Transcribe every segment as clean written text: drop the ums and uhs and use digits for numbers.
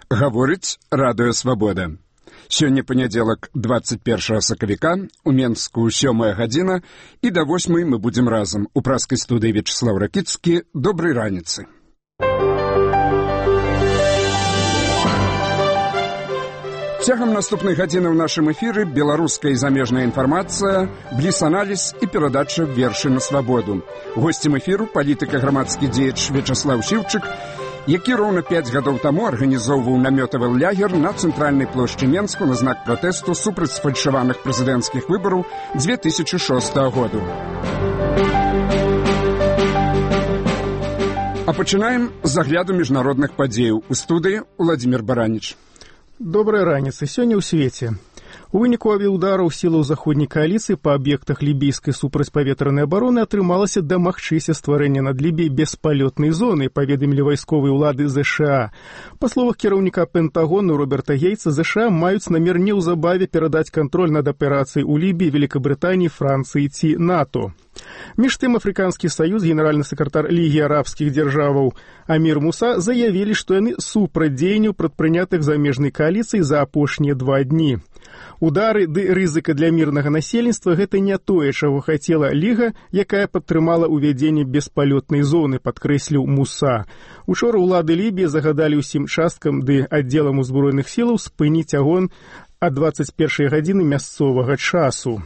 Гаворыць радыё «Свабода». Сёння панядзелак, 21 сакавіка, у Менску 7 гадзіна, і да 8 мы будзем разам. У праскай студыі Вячеслав Ракіцкі. Добрай раніцы. Цягам наступнай гадзіны ў нашым эфіры беларуская і замежная інфармацыя, бліц-аналіз і перадача вершы на свабоду. Госцем эфіру палітык і грамадскі дзеяч Вячеслав Сіўчык, які роўна 5 гадоў таму арганізоўваў намётавы лагер на цэнтральнай плошчы Менску на знак пратэсту супраць сфальшаваных прэзідэнцкіх выбараў 2006 году. А пачынаем з агляду міжнародных падзеяў. У студыі Владзімір Бараніч. Добрай раніцы. Сёння ў свеце. У выніку авіаудараў сілаў заходняй кааліцыі па аб'ектах лібійскай супрацьпаветранай абароны атрымалася дамагчыся стварэння над Лібіяй беспалётнай зоны, паведамілі вайсковыя ўлады ЗША. Па словах кіраўніка Пентагону Роберта Гейтса, ЗША маюць намер неўзабаве перадаць кантроль над аперацыяй у Лібіі, Великабрытаніі, Францыі ці НАТО. Між тым, Афрыканскі саюз, генеральны сакратар Лігі арабскіх дзяржаваў Амір Муса заявілі, што яны супраць дзеянняў, прадпрынятых замежнай кааліцыяй за апошнія 2 дні. Удары ды рызыка для мірнага насельніцтва – гэта не тое, чаго хацела Ліга, якая падтрымала ўвядзенне беспалётнай зоны, падкрэсліў Муса. Учора ўлады Лібіі загадалі ўсім часткам ды аддзелам узброеных сілаў спыніць агонь а 21 гадзіны мясцовага часу.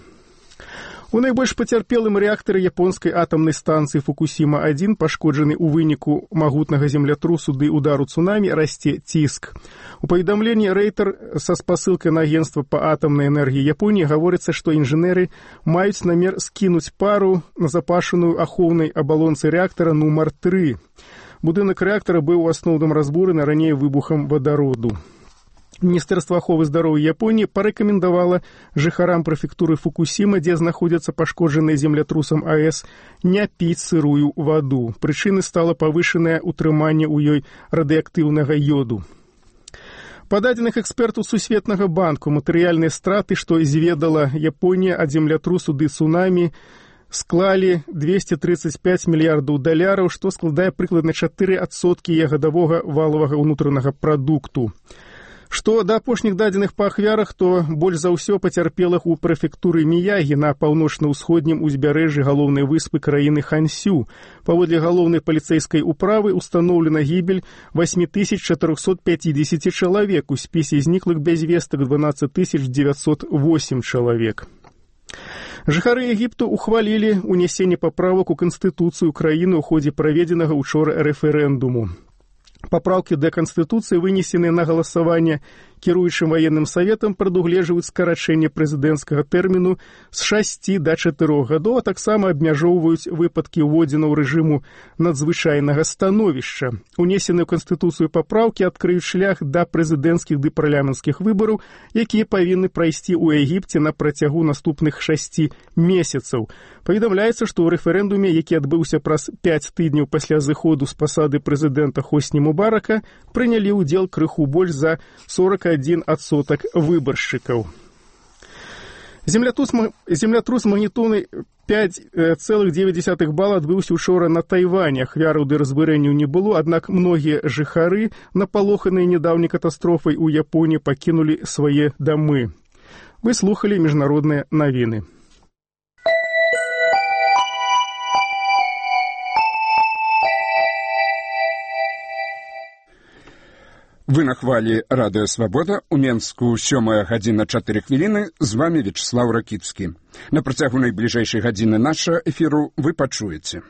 У найбольш пацярпелым рэактары японскай атамнай станцыі Фукусіма-1, пашкоджаны ў выніку магутнага землятрусу ды удару цунамі, расце ціск. У паведамленні Рейтер са спасылкай на агенцтва па атамнай энергіі Японіі гаворыцца, што інжынеры маюць намер скінуць пару назапашаную ахоўнай абалонцы рэактара нумар 3. Будынак рэактара быў у асноўным разбураны раней выбухам вадароду. Міністэрства аховы здароўя Японіі парэкамендавала жыхарам прэфектуры Фукусіма, дзе знаходзяцца пашкоджаныя землятрусам АЭС, не піць сырую ваду. Прычынай стала павышанае ўтрыманне ў ёй радыеактыўнага ёду. Па дадзеных экспертаў Сусветнага банку, матэрыяльныя страты, што зведала Японія ад землятрусу ды цунамі, склалі $235 мільярдаў, што складае прыкладна 4% гадавога валавага ўнутранага прадукту. Што да апошніх дадзеных па ахвярах, то больш за ўсё пацярпелых у прэфектуры Міягі на паўночна-ўсходнім узбярэжжы галоўнай выспы краіны Хансю. Паводле галоўнай паліцэйскай управы устаноўлена гібель 8450 чалавек, у спісе зніклых без вестак 12908 чалавек. Жыхары Егіпту ухвалілі унесенне паправак у Канстытуцыю краіны ў ходзе праведзенага учора рэферэндуму. Папраўкі да Канстытуцыі, вынесеныя на галасаванне кіруючым ваенным саветам, прадугледжваюць скарачэнне прэзідэнцкага тэрміну з 6 да 4 гадоў, а таксама абмяжоўваюць выпадкі ўводзінаў рэжыму надзвычайнага становішча. Унесеныя ў Канстытуцыю папраўкі адкрыюць шлях да прэзідэнцкіх ды парламенцкіх выбараў, якія павінны прайсці ў Егіпце на працягу наступных 6 месяцаў. Паведамляецца, што ў рэферэндуме, які адбыўся праз 5 тыдняў пасля зыходу з пасады прэзідэнта Хосні Мубарака, прынялі ўдзел крыху больш за 41% выбаршчыкаў. Землятрус магнітуднай 5,9 бала адбыўся учора на Тайване. Ахвяраў ды разбурэнняў не было, аднак многія жыхары, напалоханыя нядаўняй катастрофай у Японіі, пакінулі свае дамы. Вы слухалі міжнародныя навіны. Вы на хвалі радыё «Свабода». У Менску 7 гадзіна 4 хвіліны. З вами Вячеслав Ракіцкі. На працягу найбліжэйшай гадзіны нашага эфіру вы пачуеце.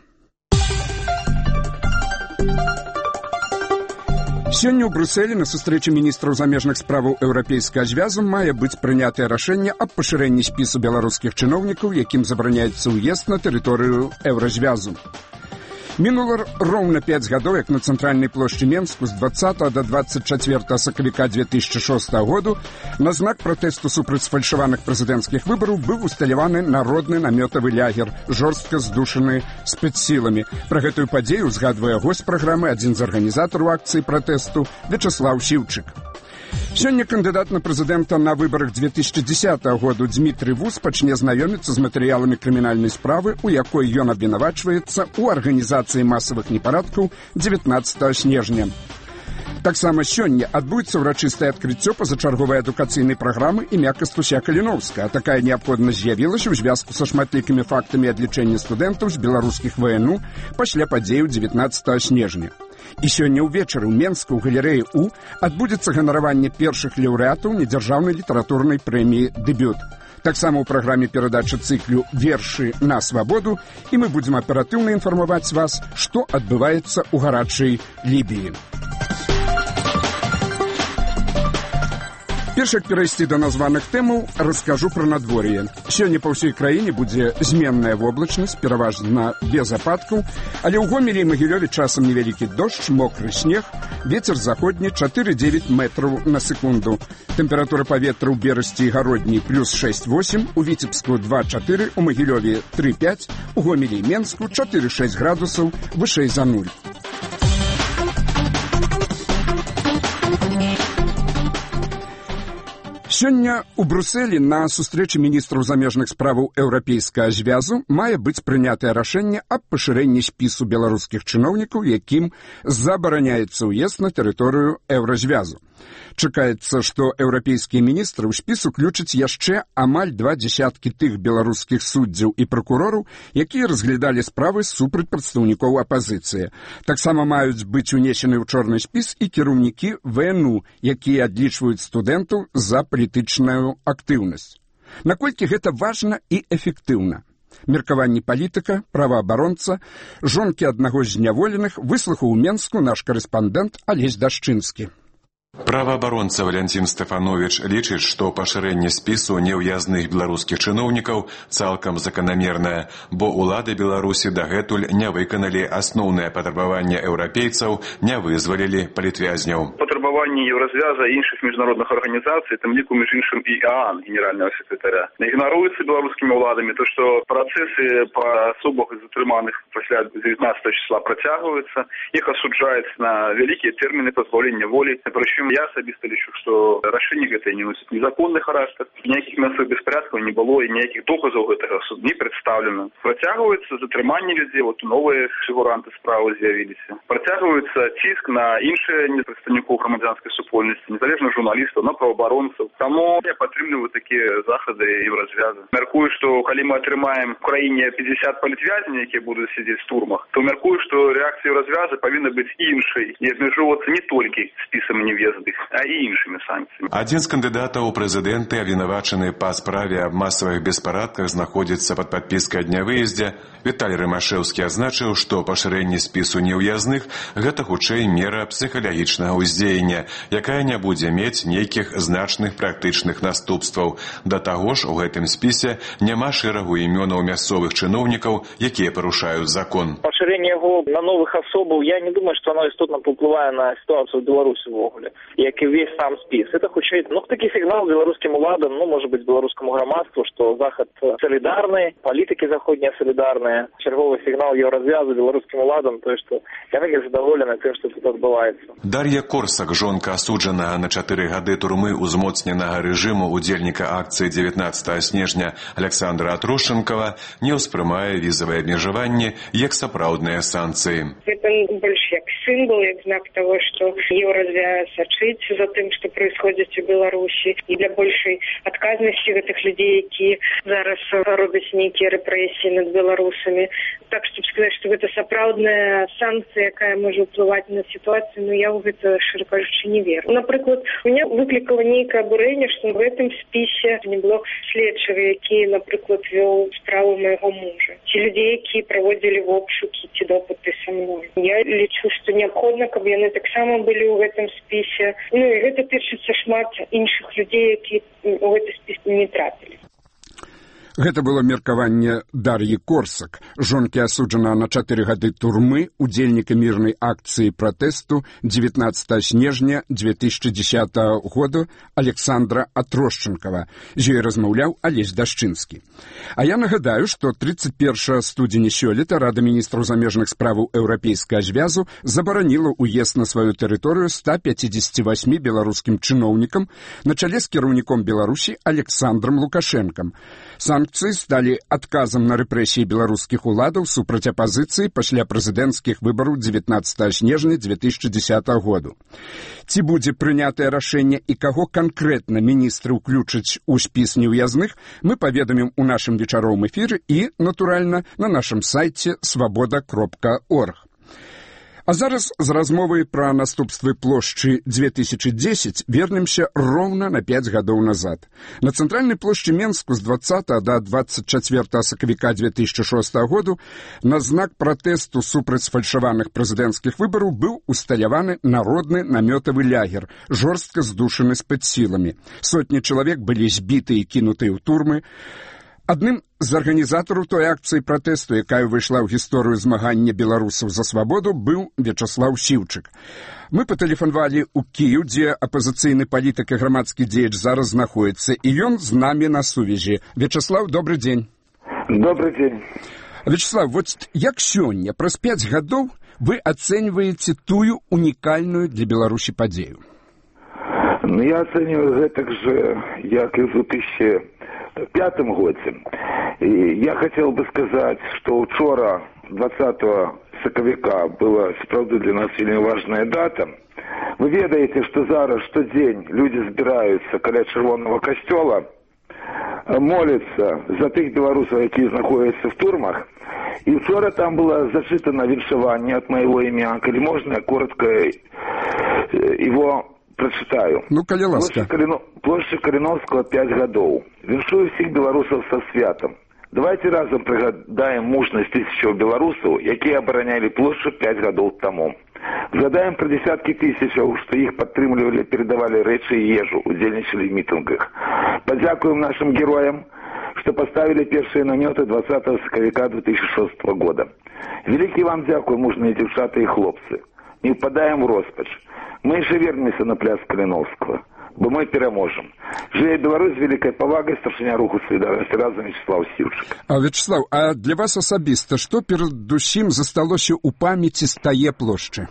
Сёння ў Брюсселі на сустрэчы міністраў замежных справаў Еўрапейскага звязу мае быць прынятае рашэнне аб пашырэнні спісу беларускіх чыноўнікаў, якім забараняецца ўезд на тэрыторыю Еўразвязу. Мінула роўна 5 гадоў, як на цэнтральнай плошчы Менску з 20 да 24 сакавіка 2006 году на знак пратэсту супраць сфальшаваных прэзідэнцкіх выбараў быў усталяваны народны намётавы лагер, жорстка здушаны спецсіламі. Пра гэтую падзею згадвае госць праграмы, адзін з арганізатараў акцыі пратэсту Вячеслав Сіўчык. Сёння кандыдат на прэзідэнта на выбарах 2010 году Дмітрый Вус пачне знаёміцца з матэрыяламі крымінальнай справы, у якой ён абвінавачваецца ў арганізацыі масавых непарадкаў 19 снежня. Таксама сёння адбудзецца ўрачыстае адкрыццё пазачарговай адукацыйнай праграмы імя Кастуся Каліноўска. Такая неабходнасць з'явілася ў звязку са шматлікімі фактамі адлічэння студэнтаў з беларускіх ВНУ пасля падзеяў 19 снежня. І сёння ўвечары ў Менску ў галерэі У адбудзецца ганараванне першых лаўрэатаў недзяржаўнай літаратурнай прэміі «Дэбют». Таксама ў праграме перадачы цыклю «Вершы на свабоду» і мы будзем аператыўна інфармаваць вас, што адбываецца ў гарачай Лібіі. Перш як перайсці да названых тэмаў, раскажу пра надвор'е. Сёння па ўсёй краіне будзе зменная воблачнасць, пераважна без ападкаў, але ў Гомелі і Магілёве часам невялікі дождж, мокры снег, вецер заходні 4-9 метраў на секунду. Тэмпература паветра ў Берасці і Гародні плюс 6-8, у Віцебску 2-4, у Магілёве 3-5, у Гомелі і Менску 4-6 градусаў вышэй за 0. Сёння ў Брусэлі на сустрэчы міністраў замежных справаў Еўрапейскага звязу мае быць прынятае рашэнне аб пашырэнні спісу беларускіх чыноўнікаў, якім забараняецца ўезд на тэрыторыю Еўразвязу. Чакаецца, што еўрапейскія міністры ў спіс уключаць яшчэ амаль 20 тых беларускіх суддзяў і пракурораў, якія разглядалі справы супраць прадстаўнікоў апазіцыі. Таксама маюць быць унесены ў чорны спіс і кіраўнікі ВНУ, якія адлічваюць студэнтаў за палітычную актыўнасць. Наколькі гэта важна і эфектыўна? Меркаванні палітыка, праваабаронца, жонкі аднаго з зняволеных выслухаў у Менску наш карэспандэнт Алесь Дашчынскі. Праваабаронца Валянцін Стэфановіч лічыць, што пашырэнне спісу неўязных беларускіх чыноўнікаў цалкам заканамернае, бо ўлады Беларусі дагэтуль не выканалі асноўнае патрабаванне еўрапейцаў, не вызвалілі палітвязняў. Патрабаванні Еўразвяза і іншых міжнародных арганізацый, тым ліку між іншым і ААН, генерального секретаря, ігнаруюцца беларускімі ўладамі, то што працэсы па асобах затрыманых пасля 19 числа працягваюцца, іх асуджаюць на вялікія тэрміны пазбаўлення волі. Прычым я асабіста лічу, што рашэнне гэтае не носіць незаконны характар, ніякіх мясовых беспарадкаў не было і ніякіх доказаў гэтага суд не прадстаўлена. Працягваюцца затрыманне людзей, вот новыя фігуранты справы з'явіліся. Працягваецца ціск на іншыя прадстаўнікоў грамадзянскай супольнасці, незалежных журналістаў, на праваабаронцаў. Таму я падтрымліваю такія захады Еўразвяза. Мяркую, што калі мы атрымаем в краіне 50 палітвязняў, якія будуць сидзець в турмах, то мяркую, што рэакцыя Еўразвяза павінна быць іншай, не абмяжоўвацца не толькі спісам нев'язных, а і іншымі санкцыямі. Адзін з кандыдатаў у прэзідэнты, абвінавачаны па справе аб масавых беспарадках, знаходзіцца пад падпіскай аб нявыездзе. Віталій Рымашэўскі адзначыў, што пашырэнне спісу неўязных гэта хутчэй мера псіхалагічнага ўздзеяння, якая не будзе мець нейкіх значных практычных наступстваў. Да таго ж у гэтым спісе няма шэрагу імёнаў мясцовых чыноўнікаў, якія парушаюць закон. Пашырэнне яго на новых асобаў, я не думаю, што оно істотна паўплывае на сітуацыю в Беларусі ўвогуле, як і весь сам спіс. Это хутчэй, такі сігнал беларускім уладам, можа быць, беларускаму грамадству, што Захад салідарны, палітыкі заходнія салідарныя. Чарговы сігнал Еўразвязу беларускім уладам, тое, што яны задаволены тым, што тут адбываецца. Дар'я Корсак, жонка асуджанага на 4 гады турмы узмоцненага рэжыму удзельніка акцыі 19 снежня Александра Атрошчэнкава, не ўспрымае візавыя абмежаванні як сапраўдныя санкцыі. Гэта больш як сімвал, як знак того, што Еўразвяз сачыць за тым, што происходит у Беларусі, і для большай адказнасці гэтых людзей, які зараз робяць нейкія рэпрэсіі над беларусамі. Так, чтобы сказаць, што гэта сапраўдная санкцыя, якая можа ўплываць на сітуацыю, я ў гэта, шчыра кажучы, не веру. Напрыклад, меня выклікала нейкае абурэнне, што в гэтым спісе не было следчага, які, напрыклад, вёў справу майго мужа. Ці людзей, які праводзілі обшукі ці допыты са мной. Я лічу, што неабходна, каб яны таксама былі ў гэтым спісе. І гэта тычыцца шмат іншых людзей, які ў гэты спіс не трапілі. Гэта было меркаванне Дар'і Корсак, жонкі асуджана на 4 гады турмы, удзельніка мірнай акцыі пратэсту 19 снежня 2010 года Александра Атрошчэнкава. З ёй размаўляў Алесь Дашчынскі. А я нагадаю, што 31 студзеня сёлета Рада міністраў замежных справаў Еўрапейскага звязу забараніла ўезд на сваю тэрыторыю 158 беларускім чыноўнікам на чале з кіраўніком Беларусі Александром Лукашэнкам. санкцыі сталі адказам на рэпрэсіі беларускіх уладаў супраць апазіцыі пасля прэзідэнцкіх выбараў 19 снежня 2010 году. Ці будзе прынятае рашэнне і каго канкрэтна міністры ўключаць у спіс неўязных, мы паведамім у нашым вечаровым эфіры і, натуральна, на нашым сайце свабода.орг. А зараз з размовай пра наступствы плошчы 2010 вернемся роўна на 5 гадоў назад. На цэнтральнай плошчы Менску з 20 да 24 сакавіка 2006 году на знак пратэсту супраць сфальшаваных прэзідэнцкіх выбараў быў усталяваны народны намётавы лагер, жорстка здушаны спецсіламі. Сотні чалавек былі збіты і кінутыя ў турмы. Адным з арганізатараў той акцыі пратэсту, якая выйшла ў гісторыю змагання беларусаў за свабоду, быў Вячаслаў Сіўчык. Мы патэлефанавалі ў Кіеў, дзе апазіцыйны палітык і грамадскі дзеяч зараз знаходіцца, і ён з намі на сувязі. Вячаслаў, добры дзень. Добрый день. Вячаслав, вот як сёння, праз 5 гадоў, вы ацэньваеце тую унікальную для Беларусі падзею? Я оцениваю это же, як и в 2005 годзе. И я хотел бы сказать, что учора, 20 сакавіка, была сапраўды для нас вельмі важная дата. Вы ведаеце, что зараз штодзень люди збіраюцца каля чырвонага касцёла, моляцца за тых беларусаў, якія знаходзяцца в турмах. И вчора там было зачитано віншаванне от моего імя. Калі можно, я коротко его прочитаю. Ну, калі ласка. Площадь Калиновского 5 гадоў. Віншую всіх беларусаў со святом. Давайте разом пригадаем мужность тысячаў беларусаў, якія абаранялі плошчу 5 гадоў таму. Згадаем про десятки тысячаў, что их падтрымлівалі, передавали рэчы і ежу, удзельнічалі в мітынгах. Подякуем нашим героям, что поставили первые намёты 20 сакавіка 2006 года. Великий вам дякую, мужные девчата и хлопцы. Не впадаем в роспач. Мы еще вернемся на пляц Калиновского, бо мы переможем. Жыве Беларусь, великой повагой, старшыня руху солидарности разом Вячеслав Сіўчык. Вячеслав, а для вас асабіста, што перадусім засталося ў памяці з тае плошчы?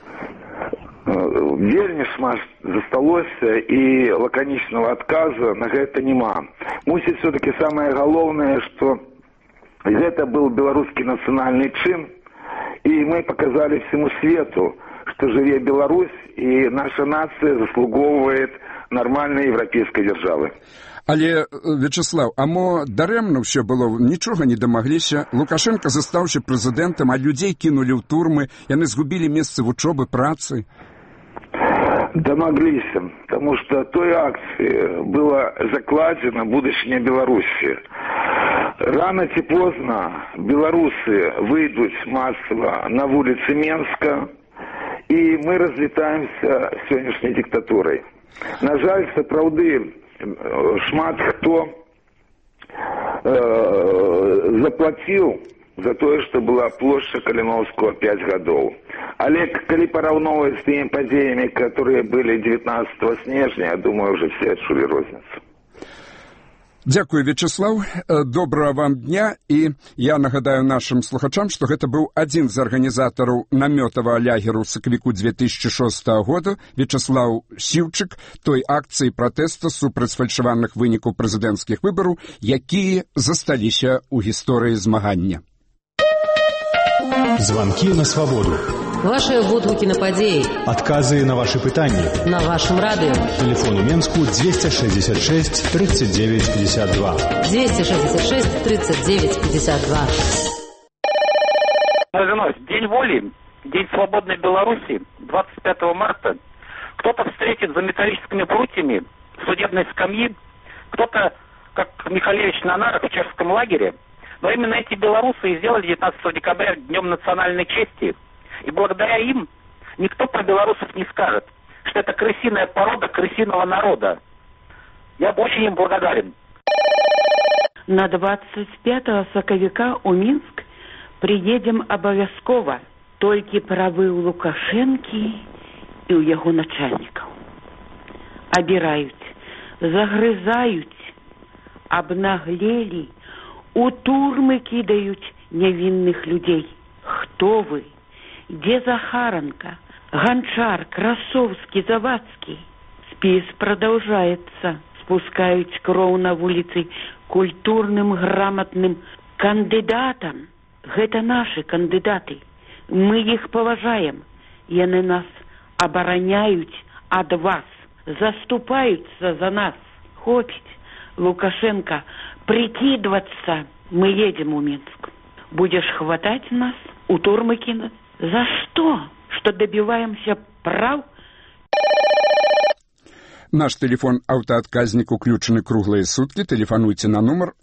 Вельмі шмат засталося, і лаканічнага адказу на гэта няма. Мусіць, все-таки самое галоўнае, что гэта был беларускі нацыянальны чын, і мы показали всему свету, что живе Беларусь, и наша нация заслуговывает нормальной европейской державы. Але, Вячеслав, а мо дарэмна ўсё было, нічога не дамагліся? Лукашенко застаўся прэзідэнтам, а людзей кінулі ў турмы, яны згубілі месцы вучобы, працы. Домоглись, потому что той акции было закладено будущее Беларуси. Рано ці поздно белорусы выйдут массово на улицы Менска, и мы разлетаемся сегодняшней диктатурой. На жаль, сапраўды, шмат хто заплатил за то, что была площадь Калиновского 5 гадоў. Але калі параўноўваць з теми падзеями, которые были 19 снежня, я думаю, уже все адчулі розніцу. Дякую, Вячеслав. Доброго вам дня. І я нагадаю нашим слухачам, што гэта быў адзін з арганізатараў намётавага лягеру ў сакавіку 2006 года, Вячеслав Сіўчык, той акцыі пратэста супраць фальшаваных вынікаў прэзідэнцкіх выбараў, якія засталіся ў гісторыі змагання. Звонки на свободу. Ваши водгуки на падеи. Отказы на ваши пытания. На вашем радио. Телефон у Менску 266 39 52. 266 39 52. День воли, День свободной Беларуси, 25 марта. Кто-то встретит за металлическими прутьями судебной скамьи, кто-то, как Михалевич на нарах в чешском лагере. Но именно эти белорусы и сделали 19 декабря Днем национальной чести. И благодаря им никто про белорусов не скажет, что это крысиная порода крысиного народа. Я очень им благодарен. На 25 сакавіка у Мінск приедем обовязково. Только правы у Лукашэнкі и у яго начальников. Обирают, загрызают, обнаглели, у турмы кидают невинных людей. Кто вы? Где Захаранка, Гончар, Красовский, Завадский? Спис продолжается. Спускают кроў на улицы культурным, грамотным кандыдатам. Гэта наши кандыдаты. Мы іх паважаем. Яны нас абараняюць ад вас, заступаюцца за нас. Хопіць, Лукашенко, прикидываться. Мы едем в Минск. Будешь хватать нас, у турмы кинуть? За что? Что добиваемся прав? Наш телефон аўтаадказнік уключаны круглыя суткі. Тэлефануйце на нумар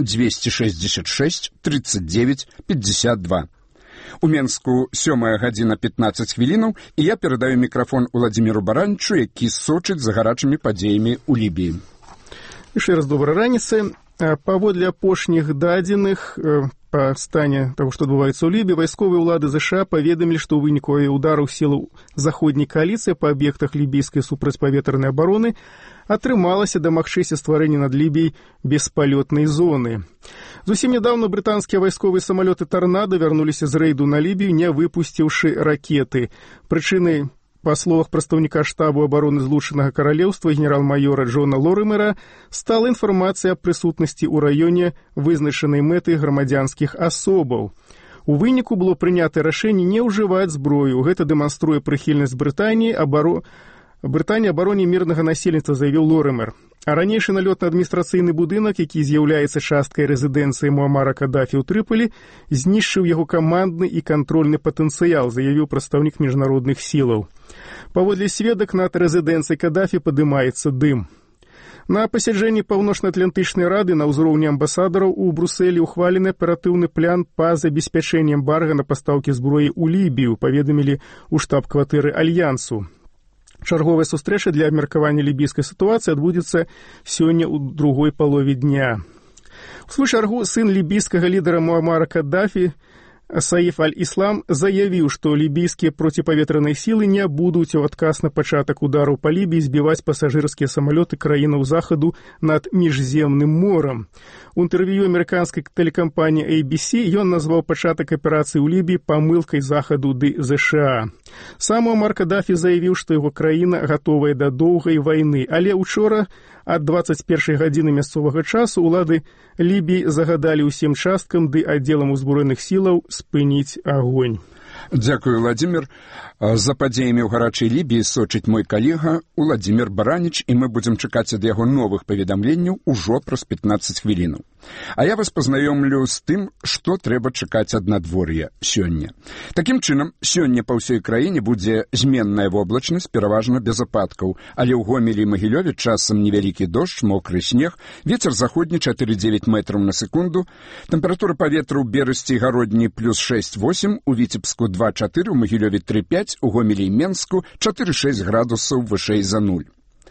266 39 52. У Менску 7:15 хвілінаў, і я перадаю мікрафон Уладзіміру Баранічу, які сочыць за гарачымі падзеямі ў Лібіі. Яшчэ раз добрай раніцы. Паводле апошніх дадзеных па стане таго, што адбываецца ў Лібіі, вайсковыя ўлады ЗША паведамілі, што ў выніку авіяўдараў сілаў заходняй кааліцыі па аб'ектах лібійскай супрацьпаветранай абароны атрымалася дамагчыся стварэння над Лібіяй беспалётнай зоны. Зусім нядаўна брытанскія вайсковыя самалёты «Торнадо» вярнуліся з рэйду на Лібію, не выпусціўшы ракеты. Прычынай, па словах прадстаўніка штабу абароны Злучанага Каралеўства генерал-майора Джона Лорымера, стала інфармацыя аб прысутнасці ў раёне вызначанай мэты грамадзянскіх асобаў. У выніку было прынята рашэнне не ўжываць зброю. Гэта дэманструе прыхільнасць Брытаніі абароне мірнага насельніцтва, заявіў Лорымер. А ранейшы налёт на адміністрацыйны будынак, які з'яўляецца часткай рэзідэнцыі Муамара Кадафі ў Трыполі, знішчыў яго камандны і кантрольны патэнцыял, заявіў прадстаўнік міжнародных сілаў. Паводле сведак, над рэзідэнцыяй Кадафі падымаецца дым. На пасяджэнні Паўночна-Атлантычнай рады на ўзроўні амбасадараў у Брусэлі ухвалены аператыўны план па забеспячэнні эмбарга на пастаўкі зброі ў Лібію, паведамілі ў штаб-кватэры Альянсу. Чарговая сустрэча для абмеркавання лібійскай сітуацыі адбудзецца сёння ў другой палове дня. У сваю чаргу сын лібійскага лідара Муамара Кадафі Саиф аль-Ислам заявіў, што лібійскія проціпаветраныя сілы не будуць у адказ на пачатак удараў па Лібіі збіваць пасажырскія самалёты краінаў захаду над міжземным морам. У інтэрв'ю амерыканскай тэлекампаніі ABC ён назваў пачатак аперацыі ў Лібіі памылкай захаду ды ЗША. Сам Муамар Кадафі заявіў, што яго краіна гатовая да доўгай вайны, але учора ад 21 гадзіны мясцовага часу улады Лібіі загадалі ўсім часткам ды аддзелам узброеных сілаў спыніць агонь. Дзякую, Владимир. За падзеямі ў гарачай Лібіі сочыць мой калега Уладзімір Бараніч, і мы будзем чакаць ад яго новых паведамленняў ужо праз 15 хвілінаў. А я вас пазнаёмлю з тым, што трэба чакаць ад надвор'я сёння. Такім чынам, сёння па ўсёй краіне будзе зменная воблачнасць, пераважна без ападкаў, але ў Гомелі і Магілёве часам невялікі дождж, мокры снег, вецер заходні 4,9 метраў на секунду, тэмпература паветра ў Берасці і Гародні плюс 6,8, у Віцебску 2,4, у Магілёве 3,5, у Гомелі і Менску 4,6 градусаў вышэй за 0.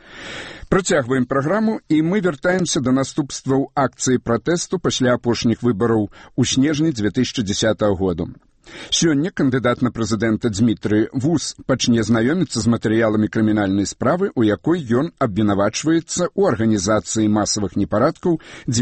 Працягваем праграму, і мы вяртаемся да наступстваў акцыі пратэсту пасля апошніх выбараў у снежні 2010 году. Сёння кандыдат на прэзідэнта Дзмітрый Вус пачне знаёміцца з матэрыяламі крымінальнай справы, у якой ён абвінавачваецца ў арганізацыі масавых непарадкаў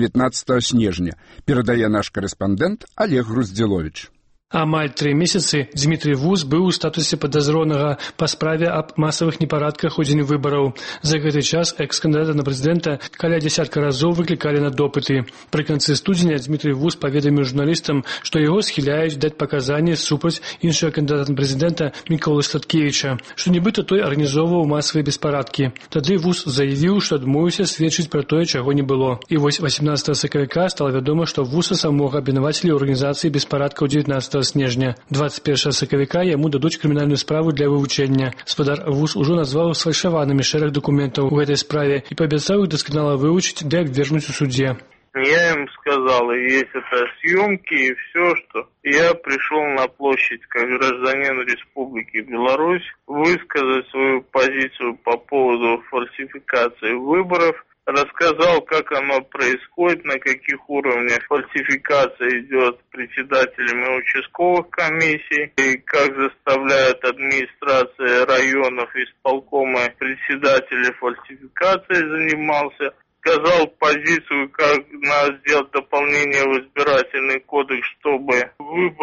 19 снежня, перадае наш корэспандэнт Олег Груздзіловіч. Амаль 3 месяцы Дзмітрый Вус быў у статусе падазронага па справе аб масавых непарадках у дзень выбараў. За гэты час экс-кандыдата на прэзідэнта каля дзясятка разоў выклікалі на допыты. Пры канцы студзеня Дзмітрый Вус паведаміў журналістам, што яго схіляюць даць паказанні супраць іншага кандыдата на прэзідэнта Міколы Сладкевіча, што нібыта той арганізоўваў масавыя беспарадкі. Тады Вус заявіў, што адмовіўся сведчыць пра тое, чаго не было. І вось 18 сакавіка стала вядома, што Вуса самога абвінавацілі ў арганізацыі беспарадкаў 19 снежня. 21 сакавіка яму дадуць крымінальную справу для вывучэння. Спадар Вус ужо назваў сфальшаванымі шэраг документаў у гэтай справе і паабяцаў іх дасканала вывучыць ды абвергнуць у судзе. Я им сказал, и есть это съемки, и все, что я пришел на площадь как гражданин Республики Беларусь высказать свою позицию по поводу фальсификации выборов, рассказал, как оно происходит, на каких уровнях фальсификация идет председателями участковых комиссий, и как заставляют администрации районов, исполкомы, председатели фальсификацией занимался. Сказал позицию, как надо сделать дополнение в избирательный кодекс, чтобы выборы были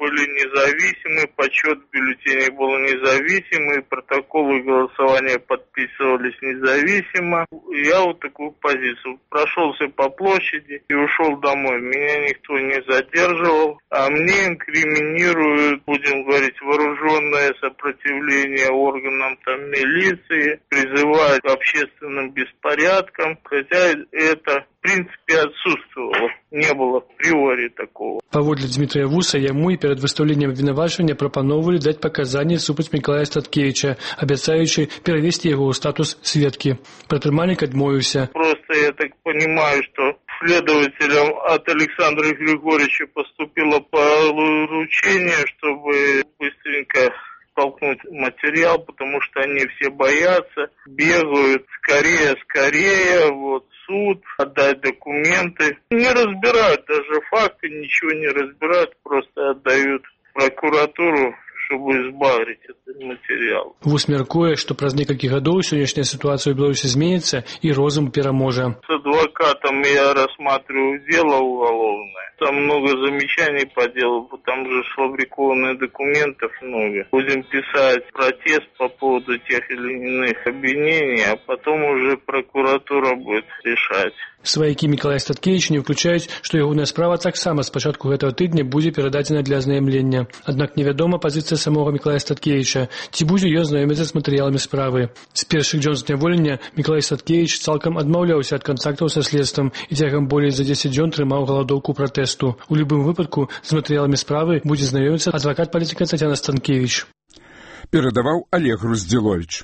были независимы, подсчет бюллетеней был независимый, протоколы голосования подписывались независимо. Я вот такую позицию. Прошелся по площади и ушел домой. Меня никто не задерживал, а мне инкриминируют, будем говорить, вооруженное сопротивление органам милиции, призывают к общественным беспорядкам, хотя это в принципе отсутствовало, не было априори такого. Паводле Дмітрыя Вуса, яму і перад выстаўленнем абвінавачвання прапаноўвалі даць паказанні супраць Мікалая Статкевіча, абяцаючы перавесці яго ў статус сведкі. Пратрымальнік адмовіўся. Просто я так понимаю, что следователям от Александра Григорьевича поступило поручение, чтобы быстренько толкнуть материал, потому что они все боятся, бегают скорее, вот суд, отдать документы. Не разбирают даже факты, ничего не разбирают, просто отдают в прокуратуру, чтобы избавить этот материал. Вус мяркуе, што праз некалькі гадоў сённяшняя сітуацыя ў Беларусі зменіцца і розум пераможа. С адвокатом я рассматриваю дело уголовное. Там много замечаний по делу, там же сфабрикованных документов много. Будем писать протест по поводу тех или иных обвинений, а потом уже прокуратура будет решать. Сваякі Мікалая Статкевіч не ўключаюць, што ягоная справа таксама з пачатку гэтага тыдня будзе перададзена для азнаямлення. Аднак невядома пазіцыя самога Мікалая Статкевіча, ці будзе ён знаёміцца з матэрыяламі справы. З першых дзён зняволення Мікалай Статкевіч цалкам адмаўляўся ад кантактаў са следствам і цягам болей за 10 дзён трымаў галадоўку пратэсту. У любым выпадку з матэрыяламі справы будзе знаёміцца адвакат палітыка Тацяна Станкевіч. Перадаваў Олег Груздзіловіч.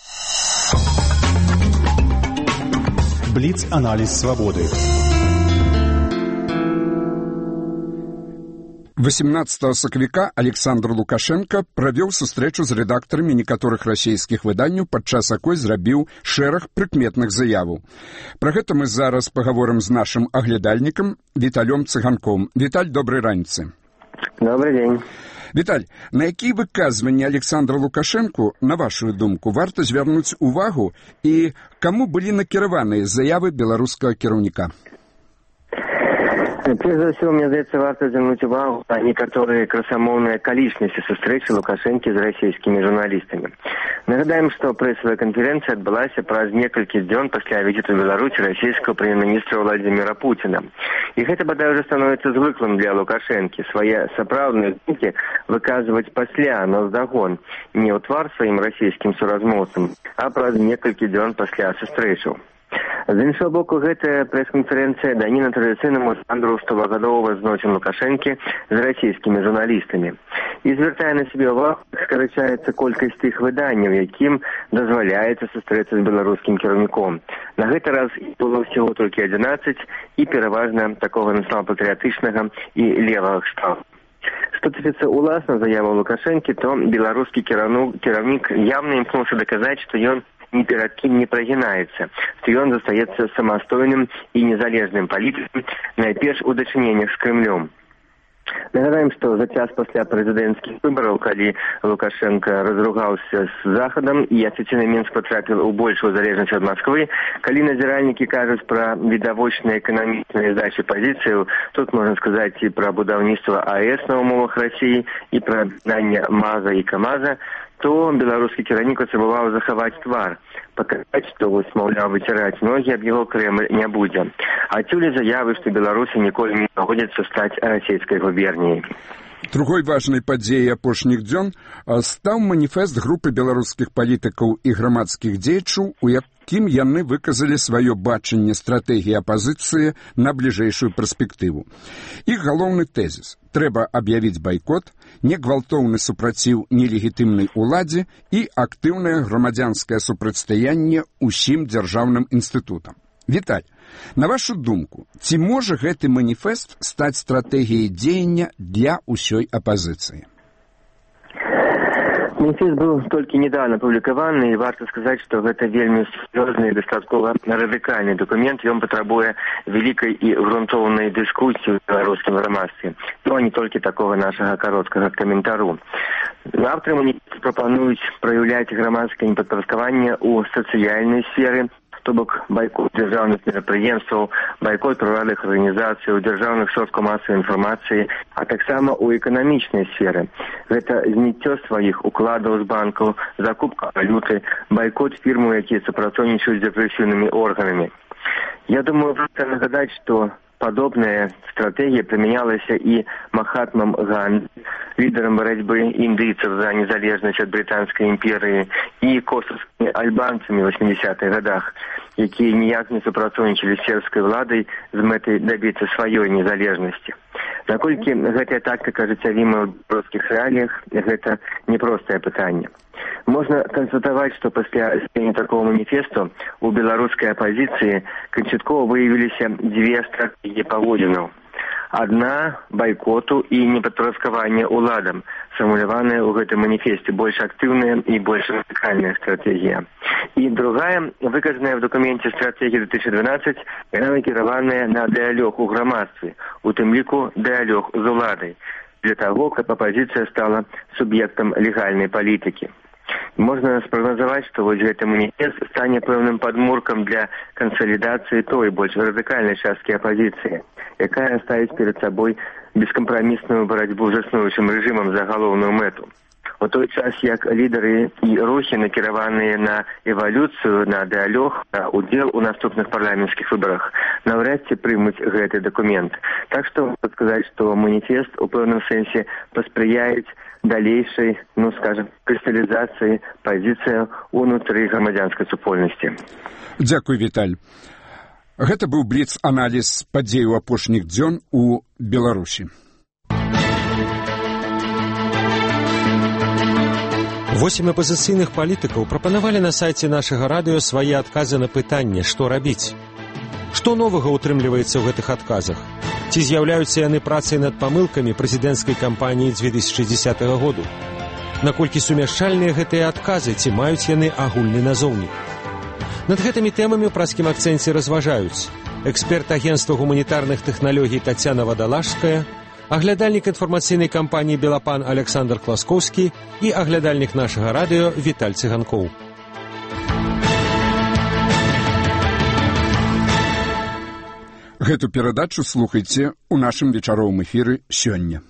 Бліц-аналіз свабоды. 18 сакавіка Александр Лукашенко правёў сустрэчу з рэдактарамі некаторых расійскіх выданняў, падчас якой зрабіў шэраг прыкметных заяваў. Пра гэта мы зараз пагаворым з нашым аглядальнікам Віталём Цыганком. Віталь, добрай раніцы. Добрый день. Віталь, на якія выказванні Александра Лукашенко, на вашу думку, варта звярнуць увагу і каму былі накіраваныя заявы беларускага кіраўніка? Прежде всего, мне кажется, варто взглянуть увагу на некоторые красомовные околичности встречи Лукашенко с российскими журналистами. Нагадаем, что прессовая конференция отбылась праз некалькі дзён пасля візіту в Беларусь российского премьер-министра Владимира Путина. И это бадай уже становится звыклым для Лукашенко. Свои сапраўдныя думкі выказывать пасля, но вдогон, не ў твар своим российским суразмоўцам, а праз некалькі дзён пасля сустрэчаў. З іншого боку, гэтая прэс-канферэнцыя даніна традыцыйнаму жанру штогадовага зносін Лукашэнкі з расійскімі журналістамі. І звяртае на сябе ўвагу, скарачаецца колькасць тых выданняў, якім дазваляецца сустрэцца з беларускім кіраўніком. На гэты раз было ўсяго толькі 11 і пераважна такога нацыянал-патрыятычнага і левага кшталту. Што тычыцца ўласна заяваў Лукашэнкі, то беларускі кіраўнік явна імкнуўся даказаць, што ён ни перед кем не прогинается, что он застаецца самастойным и незалежным палітыкам, найперш у дачыненнях з Крымлем. Нагадаем, что за час пасля прэзідэнцкіх выбараў, калі Лукашенко разругаўся з Захадам і афіцыйна Мінск патрапіў у большую залежнасць ад Москвы, калі назіральнікі кажуць пра відавочныя эканамічныя здачы пазіцыяў, тут можна сказаць і пра будаўніцтва АЭС на умовах России, і пра аб'яднанне МАЗа і КамАЗа, то беларускі кіраўнік патрабаваў захаваць твар, паказаць, што вось, маўляў, выціраць ногі аб яго Крэмль не будзе. Адсюль заявы, што Беларусі ніколі не даводзіцца стаць расійскай губерніяй. Другой важнай падзеяй апошніх дзён стаў маніфест групы беларускіх палітыкаў і грамадскіх дзеячаў, у якім яны выказалі сваё бачанне стратэгіі апазіцыі на бліжэйшую перспектыву. Іх галоўны тэзіс – трэба аб'явіць байкот, негвалтоўны супраціў нелегітымнай уладзе і актыўнае грамадзянскае супрацьстаянне ўсім дзяржаўным інстытутам. Віталь, на вашу думку, ці можа гэты маніфест стаць стратэгіяй дзеяння для ўсёй апазіцыі? Маніфест быў толькі недавно апублікаваны, і варта сказаць, што гэта вельмі сур'ёзны і дастаткова радыкальны дакумент. Ён патрабуе вялікай і грунтоўнай дыскусіі ў беларускім грамадстве. Ну, а не толькі такога нашага кароткага каментару. Аўтары маніфеста прапануюць праяўляць грамадскае непадпарадкаванне ў сацыяльнай сферы, то бок байкот дзяржаўных мерапрыемстваў, байкот прыватных арганізацый, дзяржаўных сродкаў масавай інфармацыі, а таксама ў эканамічнай сферы. Гэта зніццё сваіх укладаў з банкаў, закупка валюты, байкот фірмаў, якія супрацоўнічаюць з рэпрэсіўнымі органамі. Я думаю, варта нагадаць, што подобная стратегия применялась и Махатмом Ганди, лидером борьбы индийцев за незалежность от Британской империи, и косовскими альбанцами в 80-х годах, якія ніяк не супрацоўнічалі з сербскай владай з мэтай дабіцца сваёй незалежнасці. Наколькі гэтая тактыка ажыццявіма ў беларускіх рэаліях, гэта непростае пытанне. Можна канстатаваць, што пасля з'яўлення такого маніфесту у беларускай апазіцыі канчаткова выявіліся дзве стратэгіі паводзінаў. Адна байкоту і непадпарадкавання ўладам, сфармуляваная ў гэтым маніфесце, больш актыўная і больш радыкальная стратэгія. І другая, выказаная в документе стратегии 2012, яна накіраваная на дыялог у грамадстве, у тым ліку дыялог з уладай, для таго, каб апазіцыя стала суб'ектам легальнай палітыкі. Можна спрагназаваць, што вось гэты маніфест стане пэўным падмуркам для кансалідацыі той больш радыкальнай часткі апазіцыі, якая ставіць перад сабой бескампрамісную барацьбу з існуючым рэжымам за галоўную мэту. У той час, як лідары і рухі, накіраваныя на эвалюцыю, на дыялог, на удзел у наступных парламенцкіх выбарах, наўряд ці прымуць гэты дакумент. Так што можна сказаць, што маніфест у пэўным сэнсе паспрыяюць далейшай, крысталізацыі пазіцыі ўнутры грамадзянскай супольнасці. Дзякуй, Віталь. Гэта быў бліц-аналіз падзей у апошніх дзён у Беларусі. 8 апазіцыйных палітыкаў прапанавалі на сайце нашага радыё свае адказы на пытанне, што рабіць. Што новага ўтрымліваецца ў гэтых адказах? Ці з'яўляюцца яны працай над памылкамі прэзідэнцкай кампаніі 2010 году? Наколькі сумяшчальныя гэтыя адказы, ці маюць яны агульны назоўнік? Над гэтымі тэмамі ў празкім акцэнце разважаюць эксперт агенства гуманітарных тэхналогій Тацяна Вадалашская, аглядальнік інфармацыйнай кампаніі «Белапан» Александр Класкоўскі і аглядальнік нашага радыё Віталь Цыганкоў. Гэту перадачу слухайце ў нашым вечаровым эфіры сёння.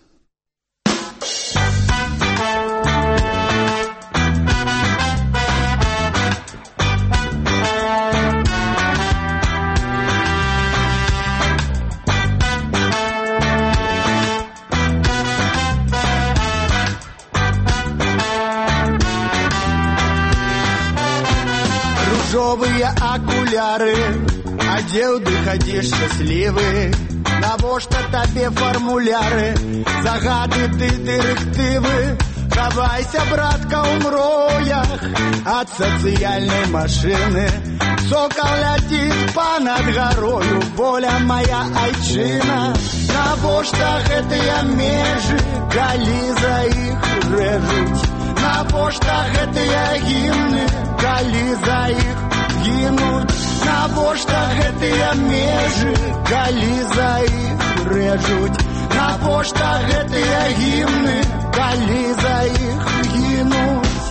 Ружовые окуляры адзеў, ды хадзіш шчаслівы. Навошта табе фармуляры, загады ты дырэктывы? Хавайся, братка, ў мроях ад сацыяльнай машыны. Сокал ляціць панад гарою, воля моя айчына. Навошта гэтыя межы, калі за іх рэжуць? Навошта гэтыя гімны, калі за іх гінуць? Навошта гэтыя межы, калі за іх рэжуць? Навошта гэтыя гімны, калі за іх гінуць?